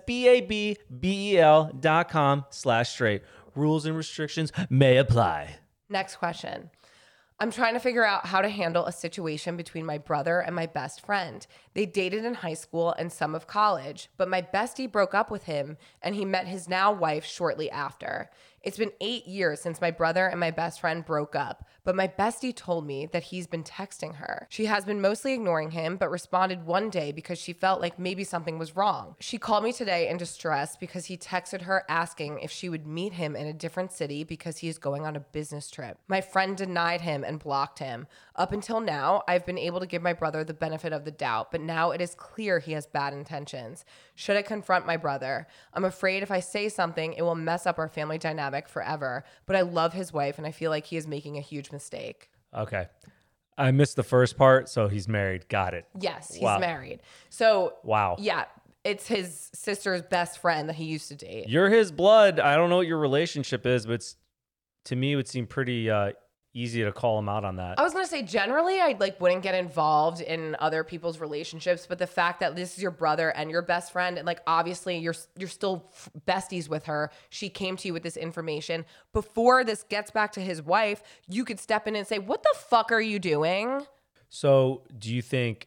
Speaker 2: BABBEL.com/straight. Rules and restrictions may apply.
Speaker 1: Next question. I'm trying to figure out how to handle a situation between my brother and my best friend. They dated in high school and some of college, but my bestie broke up with him and he met his now wife shortly after. It's been 8 years since my brother and my best friend broke up, but my bestie told me that he's been texting her. She has been mostly ignoring him, but responded one day because she felt like maybe something was wrong. She called me today in distress because he texted her asking if she would meet him in a different city because he is going on a business trip. My friend denied him and blocked him. Up until now, I've been able to give my brother the benefit of the doubt, but now it is clear he has bad intentions. Should I confront my brother? I'm afraid if I say something, it will mess up our family dynamic forever, but I love his wife and I feel like he is making a huge mistake.
Speaker 2: Okay. I missed the first part, so he's married. Got it.
Speaker 1: Yes, he's
Speaker 2: Wow.
Speaker 1: married. So,
Speaker 2: Wow.
Speaker 1: yeah, it's his sister's best friend that he used to date.
Speaker 2: You're his blood. I don't know what your relationship is, but to me, it would seem pretty easy to call him out on that.
Speaker 1: I was gonna say generally I wouldn't get involved in other people's relationships, but the fact that this is your brother and your best friend, and obviously you're still besties with her. She came to you with this information before this gets back to his wife. You could step in and say, "What the fuck are you doing?"
Speaker 2: So, do you think?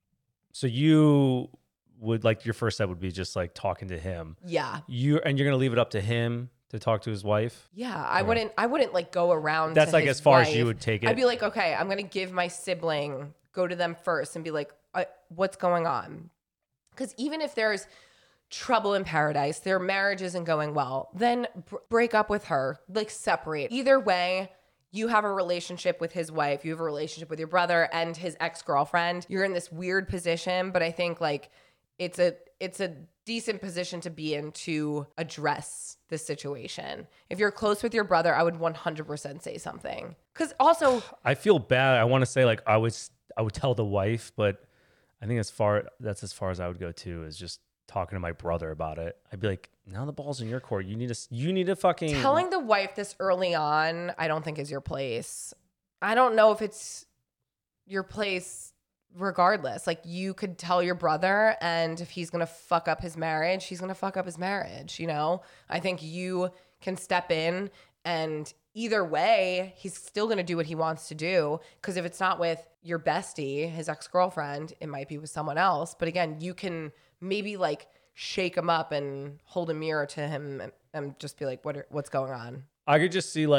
Speaker 2: So you would your first step would be just talking to him.
Speaker 1: Yeah.
Speaker 2: You're gonna leave it up to him to talk to his wife.
Speaker 1: Yeah, I wouldn't go around.
Speaker 2: That's
Speaker 1: to
Speaker 2: as
Speaker 1: his
Speaker 2: far as
Speaker 1: wife.
Speaker 2: you would take it.
Speaker 1: I'd be like, okay, I'm gonna give my sibling, go to them first, and be like, what's going on? Because even if there's trouble in paradise, their marriage isn't going well, then break up with her, separate. Either way, you have a relationship with his wife, you have a relationship with your brother and his ex-girlfriend. You're in this weird position, but I think it's a decent position to be in to address the situation. If you're close with your brother, I would 100% say something. Because also,
Speaker 2: I feel bad. I want to say I would tell the wife, but I think that's as far as I would go too, is just talking to my brother about it. I'd be like, now the ball's in your court. You need to fucking
Speaker 1: telling the wife this early on, I don't think is your place. I don't know if it's your place. Regardless, you could tell your brother, and if he's gonna fuck up his marriage, he's gonna fuck up his marriage. I think you can step in, and either way, he's still gonna do what he wants to do. Because if it's not with your bestie, his ex-girlfriend, it might be with someone else. But again, you can maybe shake him up and hold a mirror to him and just be like, what's going on?
Speaker 2: I could just see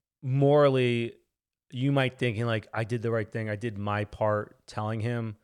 Speaker 2: morally, you might thinking I did the right thing. I did my part telling him,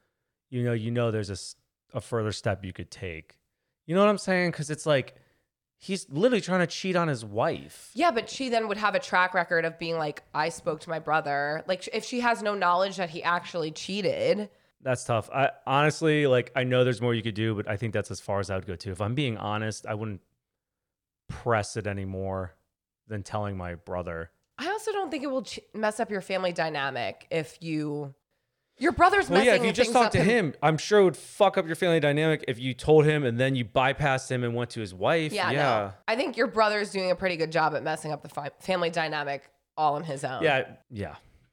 Speaker 2: there's a further step you could take. You know what I'm saying? Because it's he's literally trying to cheat on his wife.
Speaker 1: Yeah, but she then would have a track record of being I spoke to my brother. If she has no knowledge that he actually cheated.
Speaker 2: That's tough. I honestly, I know there's more you could do, but I think that's as far as I would go too. If I'm being honest, I wouldn't press it any more than telling my brother.
Speaker 1: I also don't think it will mess up your family dynamic if your brother's messing.
Speaker 2: Yeah, if you just talked to him, I'm sure it would fuck up your family dynamic if you told him and then you bypassed him and went to his wife. Yeah.
Speaker 1: No. I think your brother's doing a pretty good job at messing up the family dynamic all on his own.
Speaker 2: Yeah.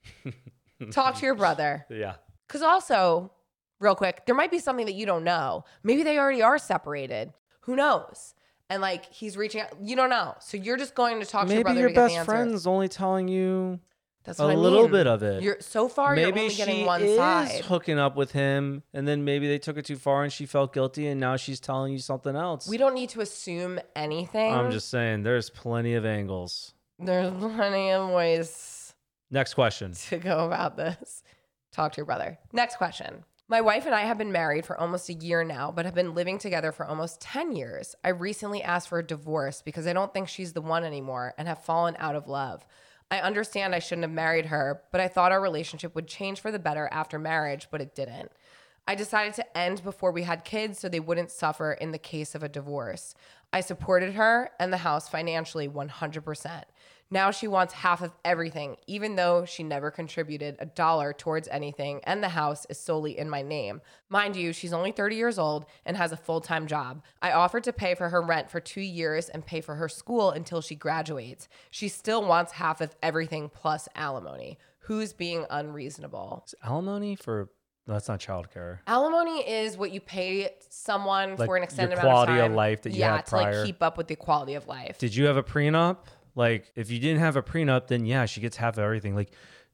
Speaker 1: Talk to your brother.
Speaker 2: Yeah.
Speaker 1: Because also, real quick, there might be something that you don't know. Maybe they already are separated. Who knows? And he's reaching out. You don't know. So you're just going to talk to your brother to get the answer. Maybe your best
Speaker 2: friend's only telling you
Speaker 1: That's what I mean.
Speaker 2: little bit of it.
Speaker 1: You're only getting one side.
Speaker 2: Maybe she is hooking up with him, and then maybe they took it too far and she felt guilty, and now she's telling you something else.
Speaker 1: We don't need to assume anything.
Speaker 2: I'm just saying there's plenty of angles.
Speaker 1: There's plenty of ways
Speaker 2: Next question.
Speaker 1: to go about this. Talk to your brother. Next question. My wife and I have been married for almost a year now, but have been living together for almost 10 years. I recently asked for a divorce because I don't think she's the one anymore and have fallen out of love. I understand I shouldn't have married her, but I thought our relationship would change for the better after marriage, but it didn't. I decided to end before we had kids so they wouldn't suffer in the case of a divorce. I supported her and the house financially 100%. Now she wants half of everything, even though she never contributed a dollar towards anything, and the house is solely in my name. Mind you, she's only 30 years old and has a full-time job. I offered to pay for her rent for 2 years and pay for her school until she graduates. She still wants half of everything plus alimony. Who's being unreasonable?
Speaker 2: Is alimony for... No, that's not childcare.
Speaker 1: Alimony is what you pay someone
Speaker 2: Like
Speaker 1: for an extended
Speaker 2: your
Speaker 1: amount of
Speaker 2: quality
Speaker 1: time.
Speaker 2: of life that you had
Speaker 1: to
Speaker 2: prior.
Speaker 1: like keep up with the quality of life.
Speaker 2: Did you have a prenup? Like, if you didn't have a prenup, then yeah, she gets half of everything. Like,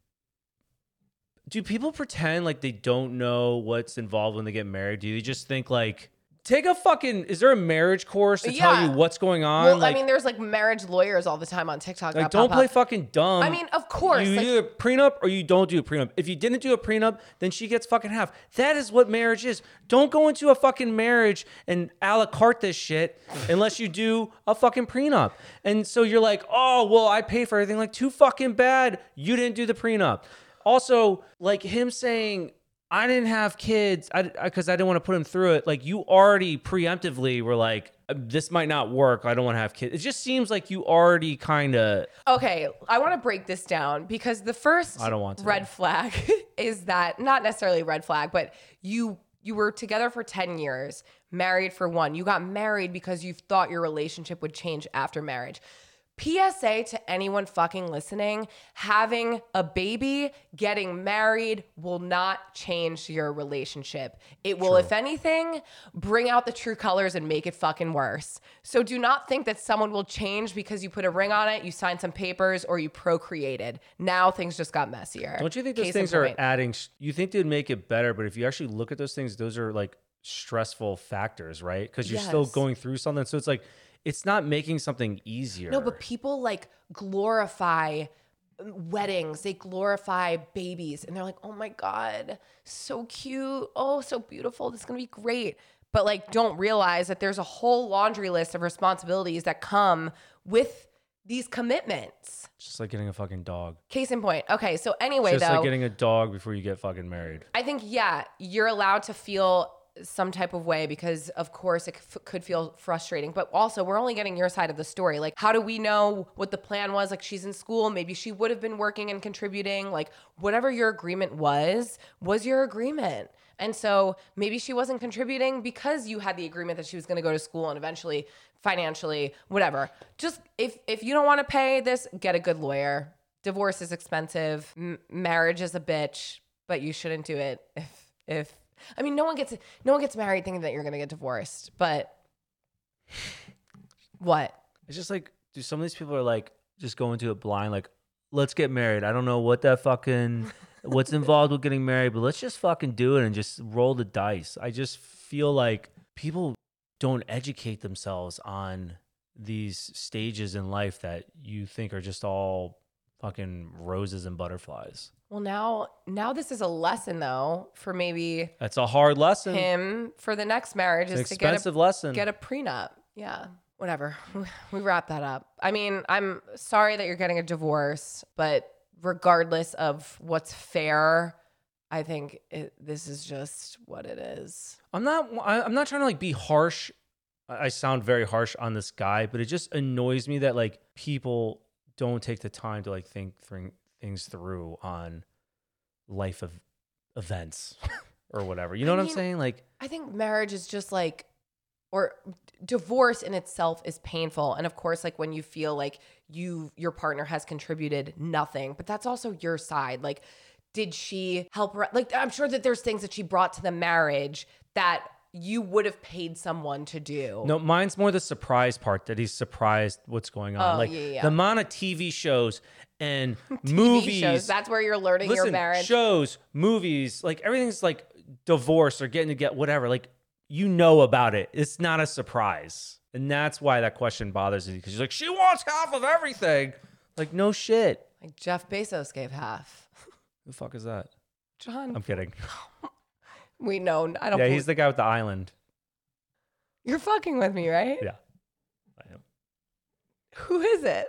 Speaker 2: do people pretend like they don't know what's involved when they get married? Do they just think like, take a fucking, is there a marriage course to tell you what's going on?
Speaker 1: Well,
Speaker 2: like,
Speaker 1: I mean, there's like marriage lawyers all the time on TikTok.
Speaker 2: like
Speaker 1: that
Speaker 2: don't
Speaker 1: pop
Speaker 2: play
Speaker 1: up.
Speaker 2: fucking dumb.
Speaker 1: I mean, of course.
Speaker 2: You
Speaker 1: like,
Speaker 2: do a prenup or you don't do a prenup. If you didn't do a prenup, then she gets fucking half. That is what marriage is. Don't go into a fucking marriage and a la carte this shit unless you do a fucking prenup. And so you're like, oh, well, I pay for everything. Like, too fucking bad you didn't do the prenup. Also, like him saying, I didn't have kids because I didn't want to put him through it. Like, you already preemptively were like, this might not work. I don't want to have kids. It just seems like you already kind of...
Speaker 1: Okay, I want to break this down because the first
Speaker 2: I don't want to.
Speaker 1: red flag is that, not necessarily red flag, but you were together for 10 years, married for 1. You got married because you thought your relationship would change after marriage. PSA to anyone fucking listening, having a baby, getting married will not change your relationship. It will, if anything, bring out the true colors and make it fucking worse. So do not think that someone will change because you put a ring on it, you signed some papers, or you procreated. Now things just got messier.
Speaker 2: Don't you think those
Speaker 1: Case in
Speaker 2: things are
Speaker 1: point.
Speaker 2: adding... You think they'd make it better, but if you actually look at those things, those are like stressful factors, right? Because you're still
Speaker 1: Yes.
Speaker 2: going through something. So it's like, it's not making something easier.
Speaker 1: No, but people like glorify weddings. They glorify babies. And they're like, oh my God, so cute. Oh, so beautiful. This is going to be great. But like, don't realize that there's a whole laundry list of responsibilities that come with these commitments.
Speaker 2: It's just like getting a fucking dog.
Speaker 1: Case in point. Okay, so anyway,
Speaker 2: It's just
Speaker 1: though,
Speaker 2: like getting a dog before you get fucking married.
Speaker 1: I think, yeah, you're allowed to feel some type of way because of course it could feel frustrating, but also we're only getting your side of the story. Like, how do we know what the plan was? Like, she's in school, maybe she would have been working and contributing. Like, whatever your agreement was your agreement. And so maybe she wasn't contributing because you had the agreement that she was going to go to school and eventually financially, whatever. Just if you don't want to pay this, get a good lawyer. Divorce is expensive. Marriage is a bitch, but you shouldn't do it if I mean, no one gets married thinking that you're going to get divorced, but what?
Speaker 2: It's just like, do some of these people are like, just go into it blind, like, let's get married. I don't know what that fucking, what's involved with getting married, but let's just fucking do it and just roll the dice. I just feel like people don't educate themselves on these stages in life that you think are just all fucking roses and butterflies.
Speaker 1: Well, now this is a lesson though for maybe
Speaker 2: That's a hard lesson.
Speaker 1: him for the next marriage
Speaker 2: It's an
Speaker 1: is to get
Speaker 2: expensive lesson.
Speaker 1: a prenup. Yeah, whatever. We wrap that up. I mean, I'm sorry that you're getting a divorce, but regardless of what's fair, I think this is just what it is.
Speaker 2: I'm not trying to like be harsh. I sound very harsh on this guy, but it just annoys me that like people don't take the time to like think things through on life of events or whatever. You know what I'm saying? Like,
Speaker 1: I think marriage is just like, or divorce in itself is painful. And of course, like when you feel like your partner has contributed nothing, but that's also your side. Like, did she help her? Like, I'm sure that there's things that she brought to the marriage that you would have paid someone to do.
Speaker 2: no, mine's more the surprise part, that he's surprised what's going on.
Speaker 1: Oh,
Speaker 2: like
Speaker 1: yeah.
Speaker 2: the amount of TV shows and
Speaker 1: TV
Speaker 2: movies.
Speaker 1: shows, that's where you're learning
Speaker 2: Listen,
Speaker 1: your marriage.
Speaker 2: shows, movies, like everything's like divorce or getting to get whatever. Like, you know about it. It's not a surprise. And that's why that question bothers me, because she's like, she wants half of everything. Like, no shit.
Speaker 1: Like Jeff Bezos gave half.
Speaker 2: Who the fuck is that?
Speaker 1: John,
Speaker 2: I'm kidding.
Speaker 1: we know. I don't.
Speaker 2: Yeah, he's the guy with the island.
Speaker 1: You're fucking with me, right?
Speaker 2: Yeah, I am.
Speaker 1: Who is it?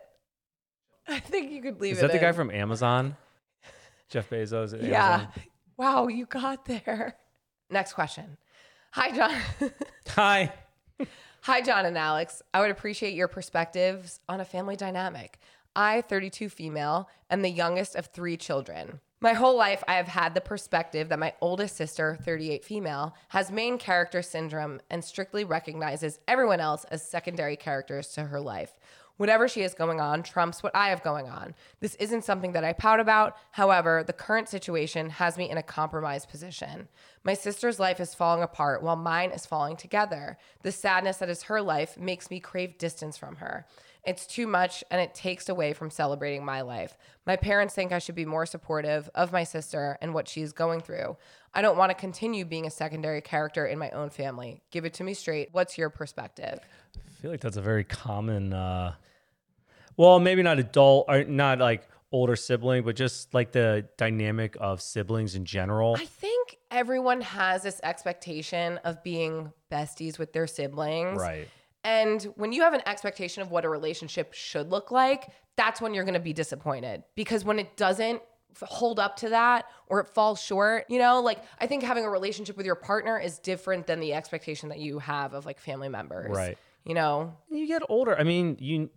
Speaker 1: I think you could leave
Speaker 2: Is
Speaker 1: it.
Speaker 2: that the guy
Speaker 1: in.
Speaker 2: from Amazon? Jeff Bezos at
Speaker 1: Yeah.
Speaker 2: Amazon?
Speaker 1: Wow, you got there. Next question. Hi, John.
Speaker 2: Hi.
Speaker 1: Hi, John and Alex. I would appreciate your perspectives on a family dynamic. I, 32 female, am the youngest of 3 children. My whole life, I have had the perspective that my oldest sister, 38 female, has main character syndrome and strictly recognizes everyone else as secondary characters to her life. Whatever she has going on trumps what I have going on. This isn't something that I pout about. However, the current situation has me in a compromised position. My sister's life is falling apart while mine is falling together. The sadness that is her life makes me crave distance from her. It's too much and it takes away from celebrating my life. My parents think I should be more supportive of my sister and what she is going through. I don't want to continue being a secondary character in my own family. Give it to me straight. What's your perspective?
Speaker 2: I feel like that's a very common, well, maybe not adult or not like older sibling, but just like the dynamic of siblings in general.
Speaker 1: I think everyone has this expectation of being besties with their siblings.
Speaker 2: Right.
Speaker 1: And when you have an expectation of what a relationship should look like, that's when you're going to be disappointed. Because when it doesn't hold up to that or it falls short, you know, like I think having a relationship with your partner is different than the expectation that you have of like family members.
Speaker 2: Right.
Speaker 1: You know,
Speaker 2: You get older. I mean,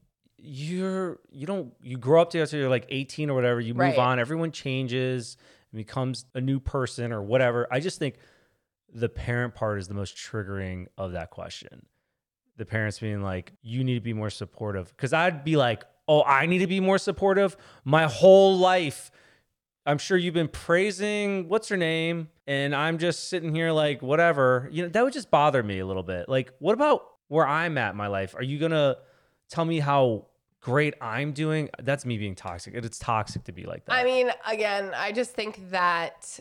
Speaker 2: you grow up together, so you're like 18 or whatever, you move
Speaker 1: Right.
Speaker 2: on, everyone changes and becomes a new person or whatever. I just think the parent part is the most triggering of that question. The parents being like, you need to be more supportive. Because I'd be like, oh, I need to be more supportive my whole life. I'm sure you've been praising what's her name, and I'm just sitting here like whatever. You know, that would just bother me a little bit. Like, what about where I'm at in my life? Are you gonna tell me how great I'm doing? That's me being toxic. It's toxic to be like that.
Speaker 1: I mean, again, I just think that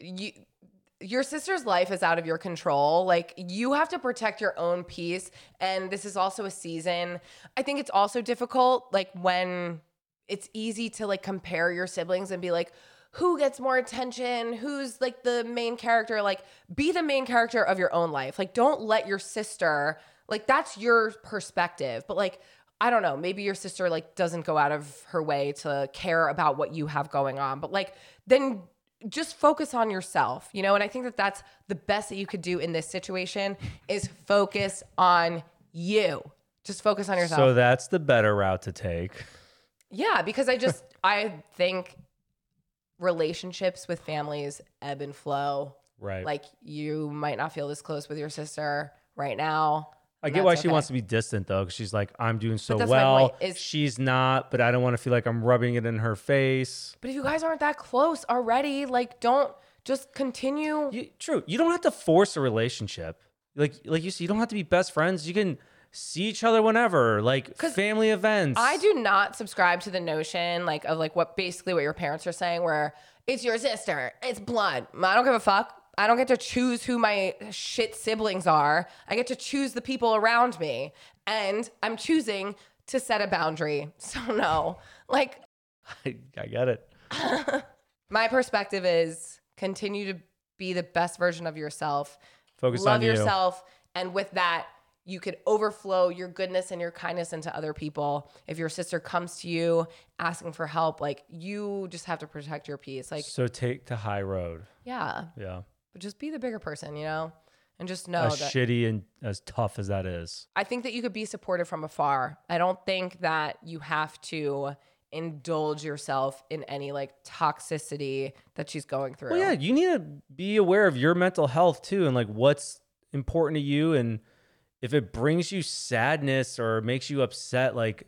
Speaker 1: your sister's life is out of your control. Like you have to protect your own peace. And this is also a season. I think it's also difficult, like when it's easy to like compare your siblings and be like, who gets more attention? Who's like the main character? Like be the main character of your own life. Like don't let your sister, like that's your perspective. But like, I don't know, maybe your sister like doesn't go out of her way to care about what you have going on. But like, then just focus on yourself, you know? And I think that that's the best that you could do in this situation is focus on you. Just focus on yourself.
Speaker 2: So that's the better route to take.
Speaker 1: Yeah, because I think relationships with families ebb and flow.
Speaker 2: Right.
Speaker 1: Like you might not feel this close with your sister right now.
Speaker 2: I
Speaker 1: and
Speaker 2: get why
Speaker 1: that's
Speaker 2: she
Speaker 1: okay.
Speaker 2: wants to be distant though, because she's like, I'm doing so
Speaker 1: that's my
Speaker 2: well.
Speaker 1: point, is-
Speaker 2: She's not, but I don't want to feel like I'm rubbing it in her face.
Speaker 1: But if you guys aren't that close already, like don't just continue.
Speaker 2: True. You don't have to force a relationship. Like you see, you don't have to be best friends. You can see each other whenever, like
Speaker 1: 'Cause
Speaker 2: family events.
Speaker 1: I do not subscribe to the notion like of like what your parents are saying, where it's your sister, it's blood. I don't give a fuck. I don't get to choose who my shit siblings are. I get to choose the people around me. And I'm choosing to set a boundary. So no, like
Speaker 2: I get it.
Speaker 1: my perspective is continue to be the best version of yourself.
Speaker 2: Focus
Speaker 1: Love
Speaker 2: on you.
Speaker 1: yourself. And with that, you could overflow your goodness and your kindness into other people. If your sister comes to you asking for help, like you just have to protect your peace. Like,
Speaker 2: So take the high road.
Speaker 1: yeah,
Speaker 2: Yeah.
Speaker 1: but just be the bigger person, you know, and just know
Speaker 2: As
Speaker 1: that
Speaker 2: shitty and as tough as that is.
Speaker 1: I think that you could be supportive from afar. I don't think that you have to indulge yourself in any like toxicity that she's going through.
Speaker 2: Well, yeah, you need to be aware of your mental health too, and like what's important to you, and if it brings you sadness or makes you upset, like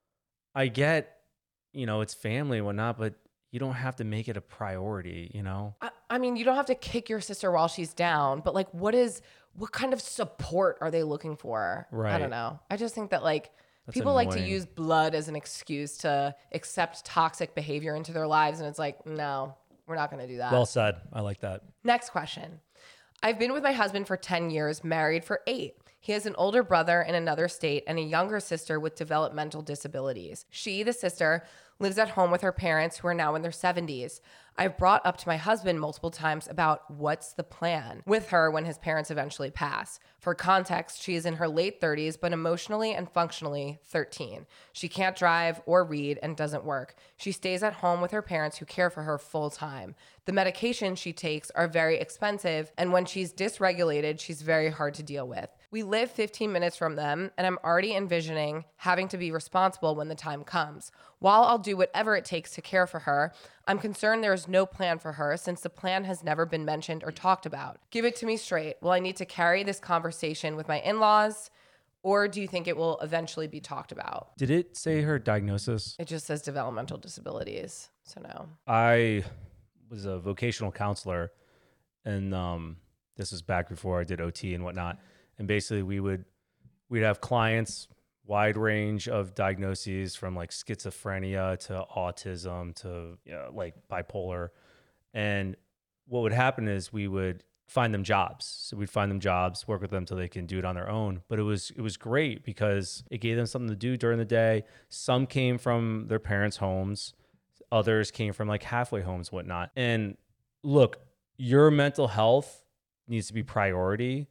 Speaker 2: I get, it's family and whatnot, but you don't have to make it a priority,
Speaker 1: I mean, you don't have to kick your sister while she's down, but like, what kind of support are they looking for? I
Speaker 2: Right.
Speaker 1: don't know. I just think that like
Speaker 2: That's
Speaker 1: people like to
Speaker 2: annoying.
Speaker 1: use blood as an excuse to accept toxic behavior into their lives. And it's like, no, we're not going to do that.
Speaker 2: Well said. I like that.
Speaker 1: Next question. I've been with my husband for 10 years, married for 8. He has an older brother in another state and a younger sister with developmental disabilities. She, the sister, lives at home with her parents who are now in their 70s. I've brought up to my husband multiple times about what's the plan with her when his parents eventually pass. For context, she is in her late 30s, but emotionally and functionally 13. She can't drive or read and doesn't work. She stays at home with her parents who care for her full time. The medications she takes are very expensive, and when she's dysregulated, she's very hard to deal with. We live 15 minutes from them, and I'm already envisioning having to be responsible when the time comes. While I'll do whatever it takes to care for her, I'm concerned there is no plan for her since the plan has never been mentioned or talked about. Give it to me straight. Will I need to carry this conversation with my in-laws, or do you think it will eventually be talked about?
Speaker 2: Did it say her diagnosis?
Speaker 1: It just says developmental disabilities, so no.
Speaker 2: I was a vocational counselor, and this was back before I did OT and whatnot. And basically, we'd have clients, wide range of diagnoses from like schizophrenia to autism to like bipolar. And what would happen is we would find them jobs. So we'd find them jobs, work with them till they can do it on their own. But it was great because it gave them something to do during the day. Some came from their parents' homes, others came from like halfway homes, whatnot. And look, your mental health needs to be priority.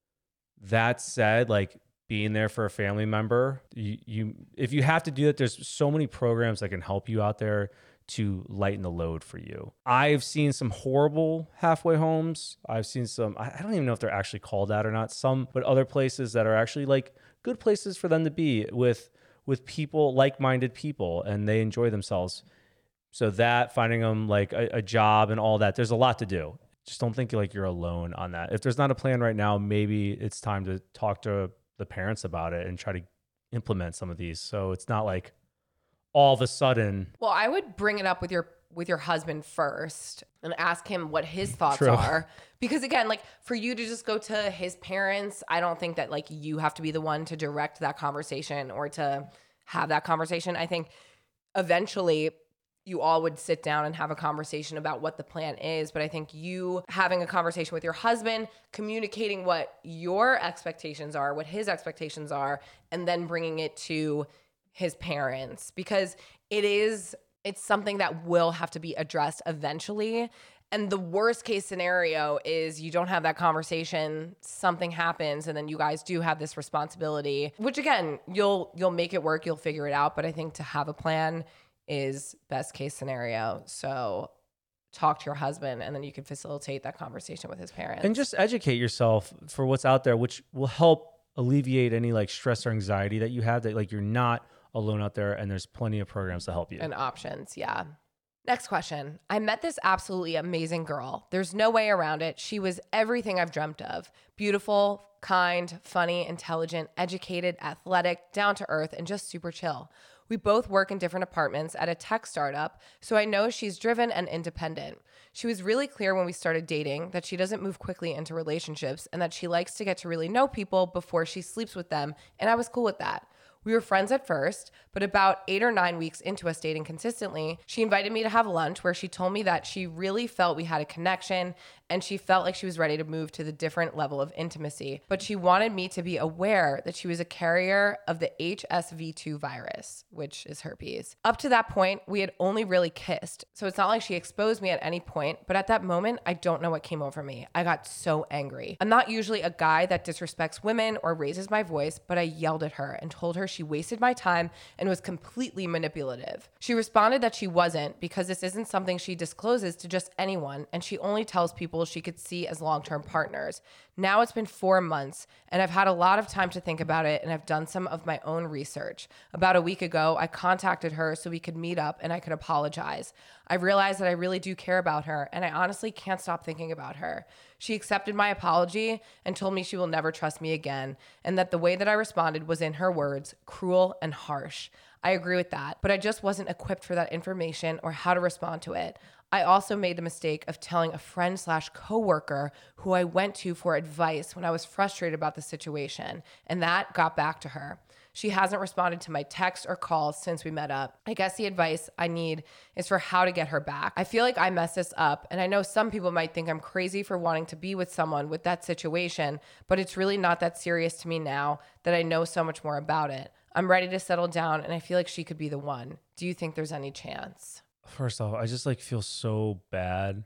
Speaker 2: That said, like being there for a family member, you if you have to do that, there's so many programs that can help you out there to lighten the load for you. I've seen some horrible halfway homes. I've seen some, I don't even know if they're actually called that or not, but other places that are actually like good places for them to be with people, like-minded people, and they enjoy themselves. So that, finding them like a job and all that, there's a lot to do. Just don't think like you're alone on that. If there's not a plan right now, maybe it's time to talk to the parents about it and try to implement some of these. So it's not like all of a sudden.
Speaker 1: Well, I would bring it up with your husband first and ask him what his thoughts
Speaker 2: True.
Speaker 1: are. Because again, like for you to just go to his parents, I don't think that like you have to be the one to direct that conversation or to have that conversation. I think eventually you all would sit down and have a conversation about what the plan is. But I think you having a conversation with your husband, communicating what your expectations are, what his expectations are, and then bringing it to his parents, because it's something that will have to be addressed eventually. And the worst case scenario is you don't have that conversation, something happens, and then you guys do have this responsibility, which again, you'll make it work, you'll figure it out. But I think to have a plan is best case scenario. So talk to your husband, and then you can facilitate that conversation with his parents.
Speaker 2: And just educate yourself for what's out there, which will help alleviate any like stress or anxiety that you have, that like you're not alone out there, and there's plenty of programs to help you.
Speaker 1: And options, yeah. Next question. I met this absolutely amazing girl. There's no way around it. She was everything I've dreamt of. Beautiful, kind, funny, intelligent, educated, athletic, down to earth, and just super chill. We both work in different departments at a tech startup, so I know she's driven and independent. She was really clear when we started dating that she doesn't move quickly into relationships and that she likes to get to really know people before she sleeps with them, and I was cool with that. We were friends at first, but about 8 or 9 weeks into us dating consistently, she invited me to have lunch where she told me that she really felt we had a connection and she felt like she was ready to move to the different level of intimacy. But she wanted me to be aware that she was a carrier of the HSV2 virus, which is herpes. Up to that point, we had only really kissed. So it's not like she exposed me at any point, but at that moment, I don't know what came over me. I got so angry. I'm not usually a guy that disrespects women or raises my voice, but I yelled at her and told her she wasted my time and was completely manipulative. She responded that she wasn't, because this isn't something she discloses to just anyone, and she only tells people she could see as long-term partners. Now it's been 4 months, and I've had a lot of time to think about it, and I've done some of my own research. About a week ago, I contacted her so we could meet up and I could apologize. I realized that I really do care about her, and I honestly can't stop thinking about her. She accepted my apology and told me she will never trust me again, and that the way that I responded was, in her words, cruel and harsh. I agree with that, but I just wasn't equipped for that information or how to respond to it. I also made the mistake of telling a friend/coworker who I went to for advice when I was frustrated about the situation, and that got back to her. She hasn't responded to my texts or calls since we met up. I guess the advice I need is for how to get her back. I feel like I messed this up, and I know some people might think I'm crazy for wanting to be with someone with that situation, but it's really not that serious to me now that I know so much more about it. I'm ready to settle down, and I feel like she could be the one. Do you think there's any chance?
Speaker 2: First off, I just like feel so bad.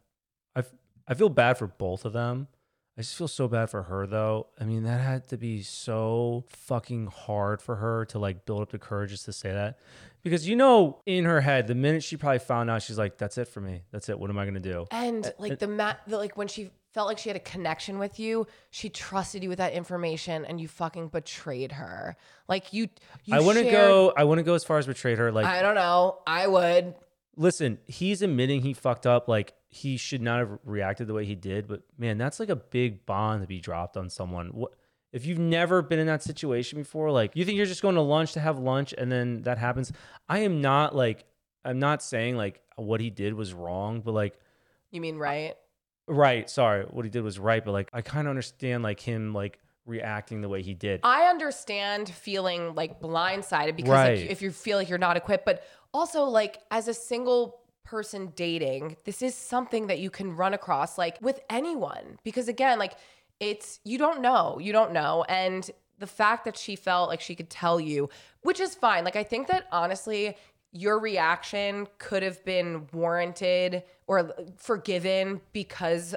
Speaker 2: I feel bad for both of them. I just feel so bad for her though. I mean, that had to be so fucking hard for her to like build up the courage just to say that. Because in her head, the minute she probably found out, she's like, that's it for me. That's it. What am I going to do?
Speaker 1: And like like when she felt like she had a connection with you. She trusted you with that information and you fucking betrayed her. Like you
Speaker 2: I wouldn't go as far as betrayed her. Like,
Speaker 1: I don't know. I would.
Speaker 2: listen, he's admitting he fucked up. Like, he should not have reacted the way he did. But man, that's like a big bond to be dropped on someone. What if you've never been in that situation before? Like, you think you're just going to lunch to have lunch and then that happens? I'm not saying like what he did was wrong, but like,
Speaker 1: You mean right?
Speaker 2: right. Sorry. What he did was right. But like, I kind of understand like him like reacting the way he did.
Speaker 1: I understand feeling like blindsided because
Speaker 2: Right.
Speaker 1: like, if you feel like you're not equipped, but also like as a single person dating, this is something that you can run across like with anyone because again, like you don't know. And the fact that she felt like she could tell you, which is fine. Like I think that honestly, your reaction could have been warranted or forgiven because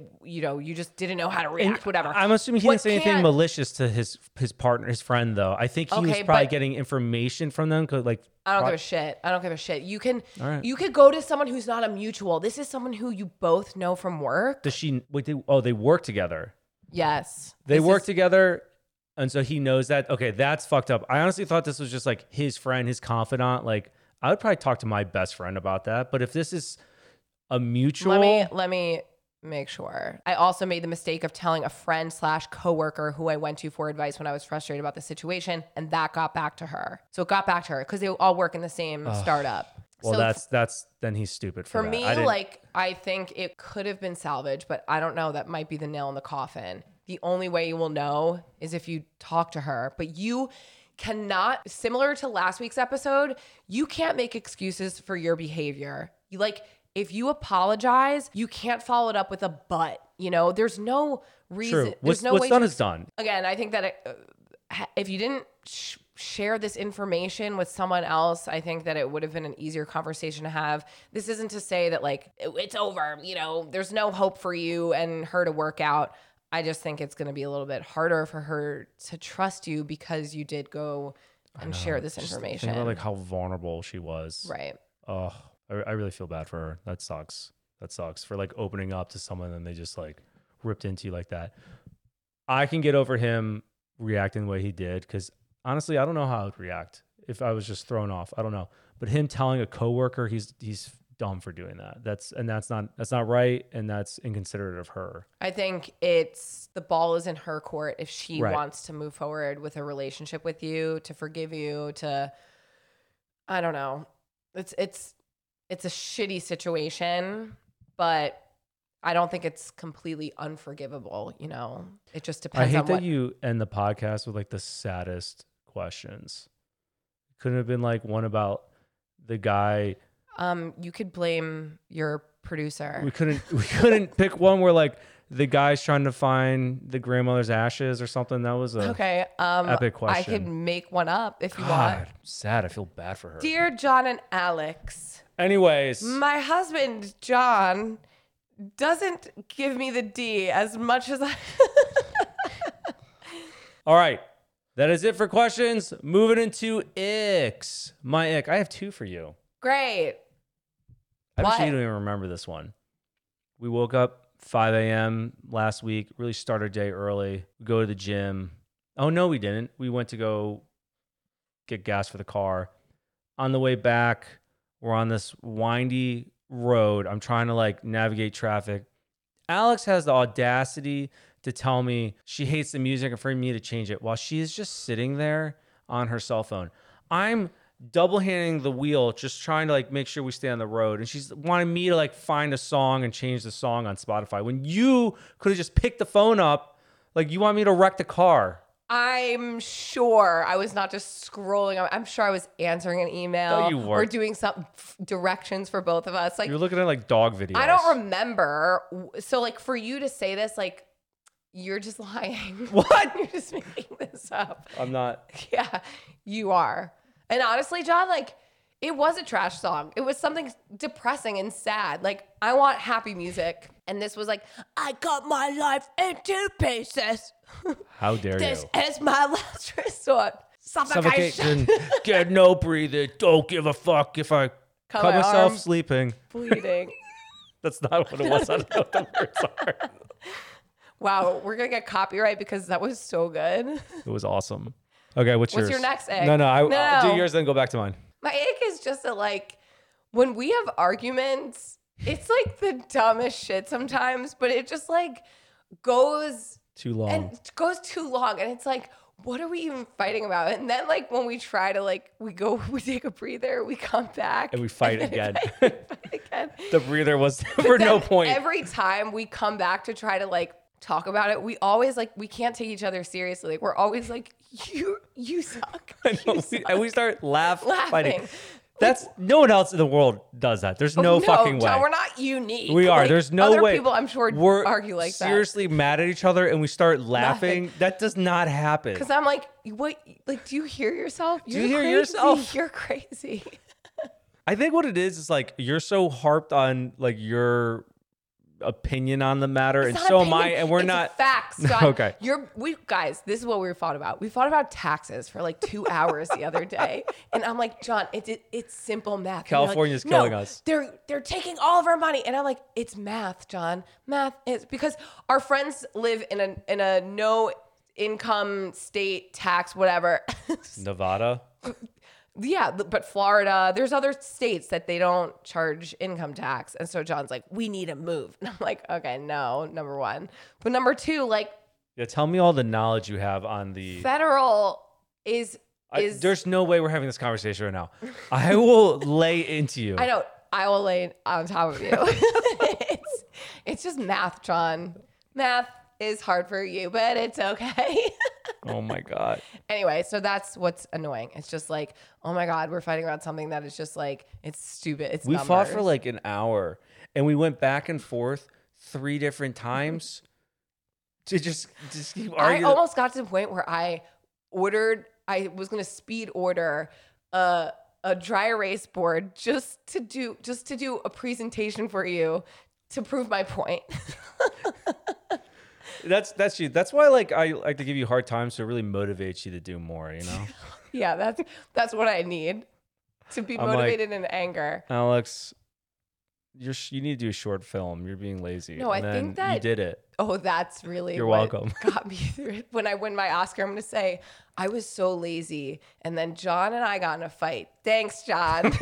Speaker 1: you just didn't know how to react, whatever.
Speaker 2: I'm assuming he didn't say anything malicious to his partner, his friend, though. I think he was probably getting information from them. Like,
Speaker 1: I don't give a shit. You can,
Speaker 2: All right.
Speaker 1: you could go to someone who's not a mutual. This is someone who you both know from work.
Speaker 2: Does she? Wait, they work together.
Speaker 1: Yes.
Speaker 2: They work together. And so he knows that. Okay, that's fucked up. I honestly thought this was just like his friend, his confidant. Like, I would probably talk to my best friend about that. But if this is a mutual,
Speaker 1: let me make sure. I also made the mistake of telling a friend / coworker who I went to for advice when I was frustrated about the situation, and that got back to her. So it got back to her because they all work in the same startup.
Speaker 2: Well,
Speaker 1: so
Speaker 2: that's then he's stupid for that.
Speaker 1: me. I think it could have been salvaged, but I don't know. That might be the nail in the coffin. The only way you will know is if you talk to her, but you cannot, similar to last week's episode, you can't make excuses for your behavior. If you apologize, you can't follow it up with a but. There's no reason.
Speaker 2: True.
Speaker 1: There's no
Speaker 2: what's
Speaker 1: way
Speaker 2: done is done.
Speaker 1: Again, I think that if you didn't share this information with someone else, I think that it would have been an easier conversation to have. This isn't to say that like it's over. There's no hope for you and her to work out. I just think it's going to be a little bit harder for her to trust you because you did go and share this information.
Speaker 2: Think about like how vulnerable she was.
Speaker 1: Right.
Speaker 2: Oh, I really feel bad for her. That sucks. For like opening up to someone and they just like ripped into you like that. I can get over him reacting the way he did because honestly, I don't know how I would react if I was just thrown off. I don't know. But him telling a coworker he's dumb for doing that. That's not right, and that's inconsiderate of her.
Speaker 1: I think the ball is in her court if she
Speaker 2: Right.
Speaker 1: wants to move forward with a relationship with you, to forgive you, I don't know. It's a shitty situation, but I don't think it's completely unforgivable. It just
Speaker 2: I
Speaker 1: depends
Speaker 2: hate
Speaker 1: on
Speaker 2: that
Speaker 1: what
Speaker 2: you end the podcast with like the saddest questions. Couldn't have been like one about the guy.
Speaker 1: You could blame your producer.
Speaker 2: We couldn't pick one where like the guy's trying to find the grandmother's ashes or something. That was a
Speaker 1: Okay.
Speaker 2: epic question.
Speaker 1: I could make one up if you
Speaker 2: God,
Speaker 1: want.
Speaker 2: sad. I feel bad for her.
Speaker 1: Dear John and Alex,
Speaker 2: Anyways,
Speaker 1: my husband John doesn't give me the D as much as I.
Speaker 2: all right. That is it for questions. Moving into icks. My ick. I have two for you.
Speaker 1: Great.
Speaker 2: I bet
Speaker 1: What?
Speaker 2: you don't even remember this one. We woke up 5 a.m. last week, really started our day early. We go to the gym. Oh, no, we didn't. We went to go get gas for the car. On the way back, we're on this windy road. I'm trying to like navigate traffic. Alex has the audacity to tell me she hates the music and for me to change it while she is just sitting there on her cell phone. I'm double-handing the wheel, just trying to like make sure we stay on the road. And she's wanting me to like find a song and change the song on Spotify when you could have just picked the phone up. Like you want me to wreck the car.
Speaker 1: I'm sure I was not just scrolling. I'm sure I was answering an email
Speaker 2: No, you weren't.
Speaker 1: or doing some directions for both of us. Like
Speaker 2: You're looking at like dog videos.
Speaker 1: I don't remember. So like for you to say this, like you're just lying.
Speaker 2: What?
Speaker 1: You're just making this up.
Speaker 2: I'm not.
Speaker 1: Yeah, you are. And honestly, John, like it was a trash song. It was something depressing and sad. Like I want happy music. And this was like, I cut my life into pieces.
Speaker 2: How dare
Speaker 1: This
Speaker 2: you?
Speaker 1: is my last resort. Suffocation.
Speaker 2: Get no breathing. Don't give a fuck if I cut
Speaker 1: my
Speaker 2: myself
Speaker 1: arm
Speaker 2: sleeping.
Speaker 1: bleeding.
Speaker 2: That's not what it was. I don't know what the words are.
Speaker 1: Wow, we're gonna get copyright because that was so good.
Speaker 2: It was awesome. Okay, what's yours?
Speaker 1: What's your next egg?
Speaker 2: No, I'll do
Speaker 1: No.
Speaker 2: yours, then go back to mine.
Speaker 1: My ick is just that, like, when we have arguments, it's like the dumbest shit sometimes, but it just like goes
Speaker 2: Too long.
Speaker 1: and goes too long. And it's like, what are we even fighting about? And then, like, when we try to, like, we take a breather, we come back
Speaker 2: And we fight again.
Speaker 1: fight again.
Speaker 2: The breather was for no
Speaker 1: Then
Speaker 2: point.
Speaker 1: Every time we come back to try to, like, talk about it, we always, like, we can't take each other seriously. Like, we're always like, you suck.
Speaker 2: I know,
Speaker 1: You suck.
Speaker 2: and we start
Speaker 1: Laughing.
Speaker 2: fighting. That's no one else in the world does that. There's no fucking way.
Speaker 1: John, we're not unique.
Speaker 2: We are.
Speaker 1: Like,
Speaker 2: There's no
Speaker 1: other
Speaker 2: way.
Speaker 1: people, I'm sure,
Speaker 2: We're
Speaker 1: argue like that.
Speaker 2: seriously mad at each other and we start laughing. That does not happen.
Speaker 1: Because I'm like, what? Like, do you hear yourself?
Speaker 2: Do you hear
Speaker 1: crazy.
Speaker 2: yourself?
Speaker 1: You're crazy.
Speaker 2: I think what it is like you're so harped on like your opinion on the matter, and
Speaker 1: It's not
Speaker 2: so am I,
Speaker 1: opinion,
Speaker 2: and we're
Speaker 1: it's
Speaker 2: not.
Speaker 1: facts. John.
Speaker 2: Okay.
Speaker 1: We guys, this is what we fought about. We fought about taxes for like 2 hours the other day, and I'm like, John, it's simple math. And you're like,
Speaker 2: California's
Speaker 1: "No,
Speaker 2: killing us."
Speaker 1: They're taking all of our money, and I'm like, it's math, John. Math is because our friends live in a no income state tax whatever.
Speaker 2: Nevada.
Speaker 1: Yeah, but Florida, there's other states that they don't charge income tax. And so John's like, we need to move. And I'm like, okay, no, number one. But number two, like,
Speaker 2: Yeah, tell me all the knowledge you have on the.
Speaker 1: federal is
Speaker 2: There's no way we're having this conversation right now. I will lay into you.
Speaker 1: I know, I will lay on top of you. it's just math, John. Math is hard for you, but it's okay.
Speaker 2: Oh my god.
Speaker 1: Anyway, so that's what's annoying. It's just like, oh my God, we're fighting about something that is just like, it's stupid. It's
Speaker 2: We
Speaker 1: numbers.
Speaker 2: fought for like an hour, and we went back and forth 3 different times to just keep
Speaker 1: I
Speaker 2: arguing.
Speaker 1: almost got to the point where I was going to speed order a dry erase board just to do a presentation for you to prove my point.
Speaker 2: That's you. That's why like I like to give you hard times so it really motivates you to do more, you know?
Speaker 1: Yeah, that's what I need to be
Speaker 2: I'm like,
Speaker 1: motivated in anger.
Speaker 2: Alex, you need to do a short film. You're being lazy.
Speaker 1: No, I
Speaker 2: And then
Speaker 1: think that-
Speaker 2: you did it.
Speaker 1: Oh, that's really
Speaker 2: You're
Speaker 1: what
Speaker 2: welcome.
Speaker 1: got me through it. When I win my Oscar, I'm going to say I was so lazy, and then John and I got in a fight. Thanks, John.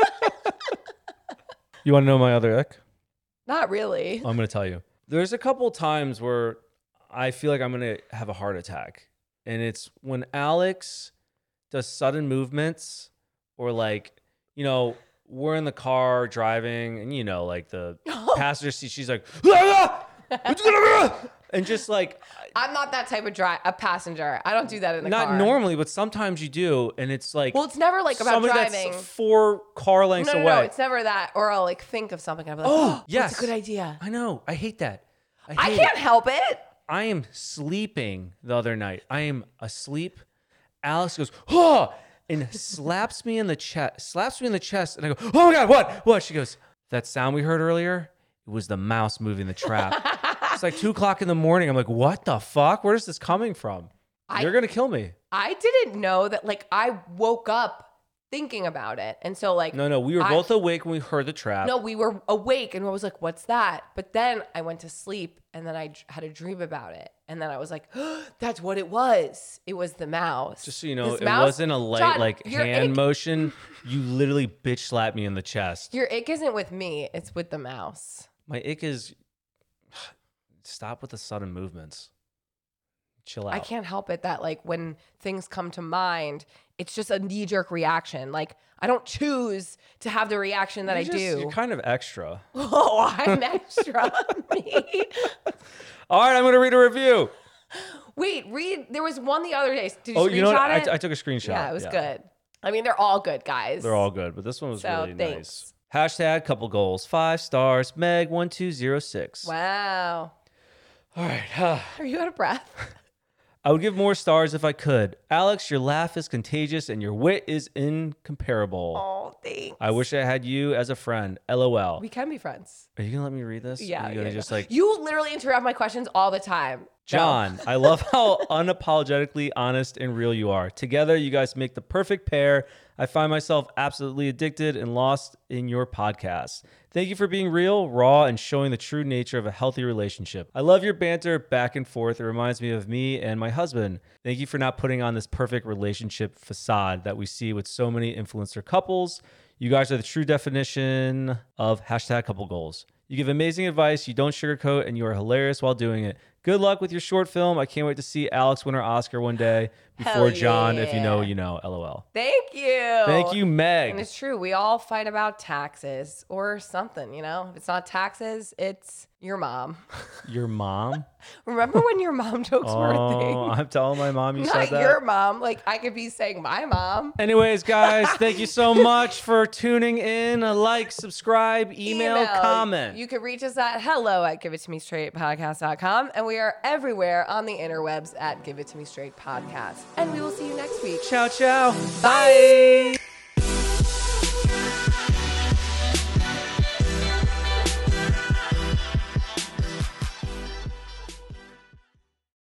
Speaker 2: You want to know my other ick?
Speaker 1: Not really.
Speaker 2: I'm going to tell you. There's a couple times where I feel like I'm going to have a heart attack. And it's when Alex does sudden movements or like, you know, we're in the car driving and, you know, like the passenger seat, she's like, and just like,
Speaker 1: I'm not that type of a passenger. I don't do that in the
Speaker 2: not
Speaker 1: car.
Speaker 2: normally, but sometimes you do. And it's like,
Speaker 1: Well, it's never like about
Speaker 2: somebody
Speaker 1: driving.
Speaker 2: that's 4 car lengths
Speaker 1: No,
Speaker 2: away.
Speaker 1: no, it's never that. Or I'll like think of something. And I'll be like,
Speaker 2: Oh,
Speaker 1: oh,
Speaker 2: yes.
Speaker 1: that's a good idea.
Speaker 2: I know. I hate that.
Speaker 1: I
Speaker 2: hate
Speaker 1: can't
Speaker 2: it.
Speaker 1: help it.
Speaker 2: I am sleeping the other night. I am asleep. Alex goes, oh, and slaps me in the chest. And I go, oh my God, what? She goes, that sound we heard earlier, it was the mouse moving the trap. It's like 2:00 in the morning. I'm like, what the fuck? Where is this coming from? You're going to kill me.
Speaker 1: I didn't know that. Like, I woke up thinking about it. And so, like,
Speaker 2: No, we were both awake when we heard the trap.
Speaker 1: no, we were awake and I was like, what's that? But then I went to sleep and then I had a dream about it. And then I was like, oh, that's what it was. It was the mouse.
Speaker 2: Just so you know,
Speaker 1: This
Speaker 2: it
Speaker 1: mouse-
Speaker 2: wasn't a light
Speaker 1: John,
Speaker 2: like
Speaker 1: your
Speaker 2: hand
Speaker 1: ick-
Speaker 2: motion. You literally bitch slapped me in the chest.
Speaker 1: Your ick isn't with me. It's with the mouse.
Speaker 2: My ick is stop with the sudden movements. Chill out.
Speaker 1: I can't help it that like when things come to mind, it's just a knee-jerk reaction. Like I don't choose to have the reaction that
Speaker 2: You're
Speaker 1: do.
Speaker 2: kind of extra.
Speaker 1: Oh, I'm extra. Me.
Speaker 2: All right, I'm going to read a review.
Speaker 1: Wait, read. There was one the other day. Did you
Speaker 2: Oh,
Speaker 1: screenshot
Speaker 2: you know what?
Speaker 1: it?
Speaker 2: I took a screenshot.
Speaker 1: Yeah, it was good. I mean, they're all good, guys.
Speaker 2: They're all good, but this one was
Speaker 1: So,
Speaker 2: really
Speaker 1: thanks.
Speaker 2: nice. Hashtag couple goals, 5 stars, Meg1206.
Speaker 1: Wow.
Speaker 2: All right.
Speaker 1: Are you out of breath?
Speaker 2: I would give more stars if I could. Alex, your laugh is contagious and your wit is incomparable.
Speaker 1: Oh, thanks.
Speaker 2: I wish I had you as a friend. LOL.
Speaker 1: We can be friends.
Speaker 2: Are you going to let me read this?
Speaker 1: Yeah.
Speaker 2: Are you going to just like,
Speaker 1: You literally interrupt my questions all the time. No.
Speaker 2: John, I love how unapologetically honest and real you are. Together, you guys make the perfect pair. I find myself absolutely addicted and lost in your podcast. Thank you for being real, raw, and showing the true nature of a healthy relationship. I love your banter back and forth. It reminds me of me and my husband. Thank you for not putting on this perfect relationship facade that we see with so many influencer couples. You guys are the true definition of hashtag couple goals. You give amazing advice, you don't sugarcoat, and you are hilarious while doing it. Good luck with your short film. I can't wait to see Alex win her Oscar one day before John. If you know, you know. LOL.
Speaker 1: Thank you.
Speaker 2: Thank you, Meg.
Speaker 1: And it's true. We all fight about taxes or something, you know? If it's not taxes, it's your mom.
Speaker 2: Your mom?
Speaker 1: Remember when your mom jokes were a thing?
Speaker 2: Oh, I'm telling my mom you said that.
Speaker 1: Not your mom. Like, I could be saying my mom.
Speaker 2: Anyways, guys, thank you so much for tuning in. Like, subscribe, email, comment.
Speaker 1: You can reach us at hello@giveittomestraightpodcast.com. And we are everywhere on the interwebs at Give It To Me Straight Podcast. And we will see you next week.
Speaker 2: Ciao, ciao.
Speaker 1: Bye.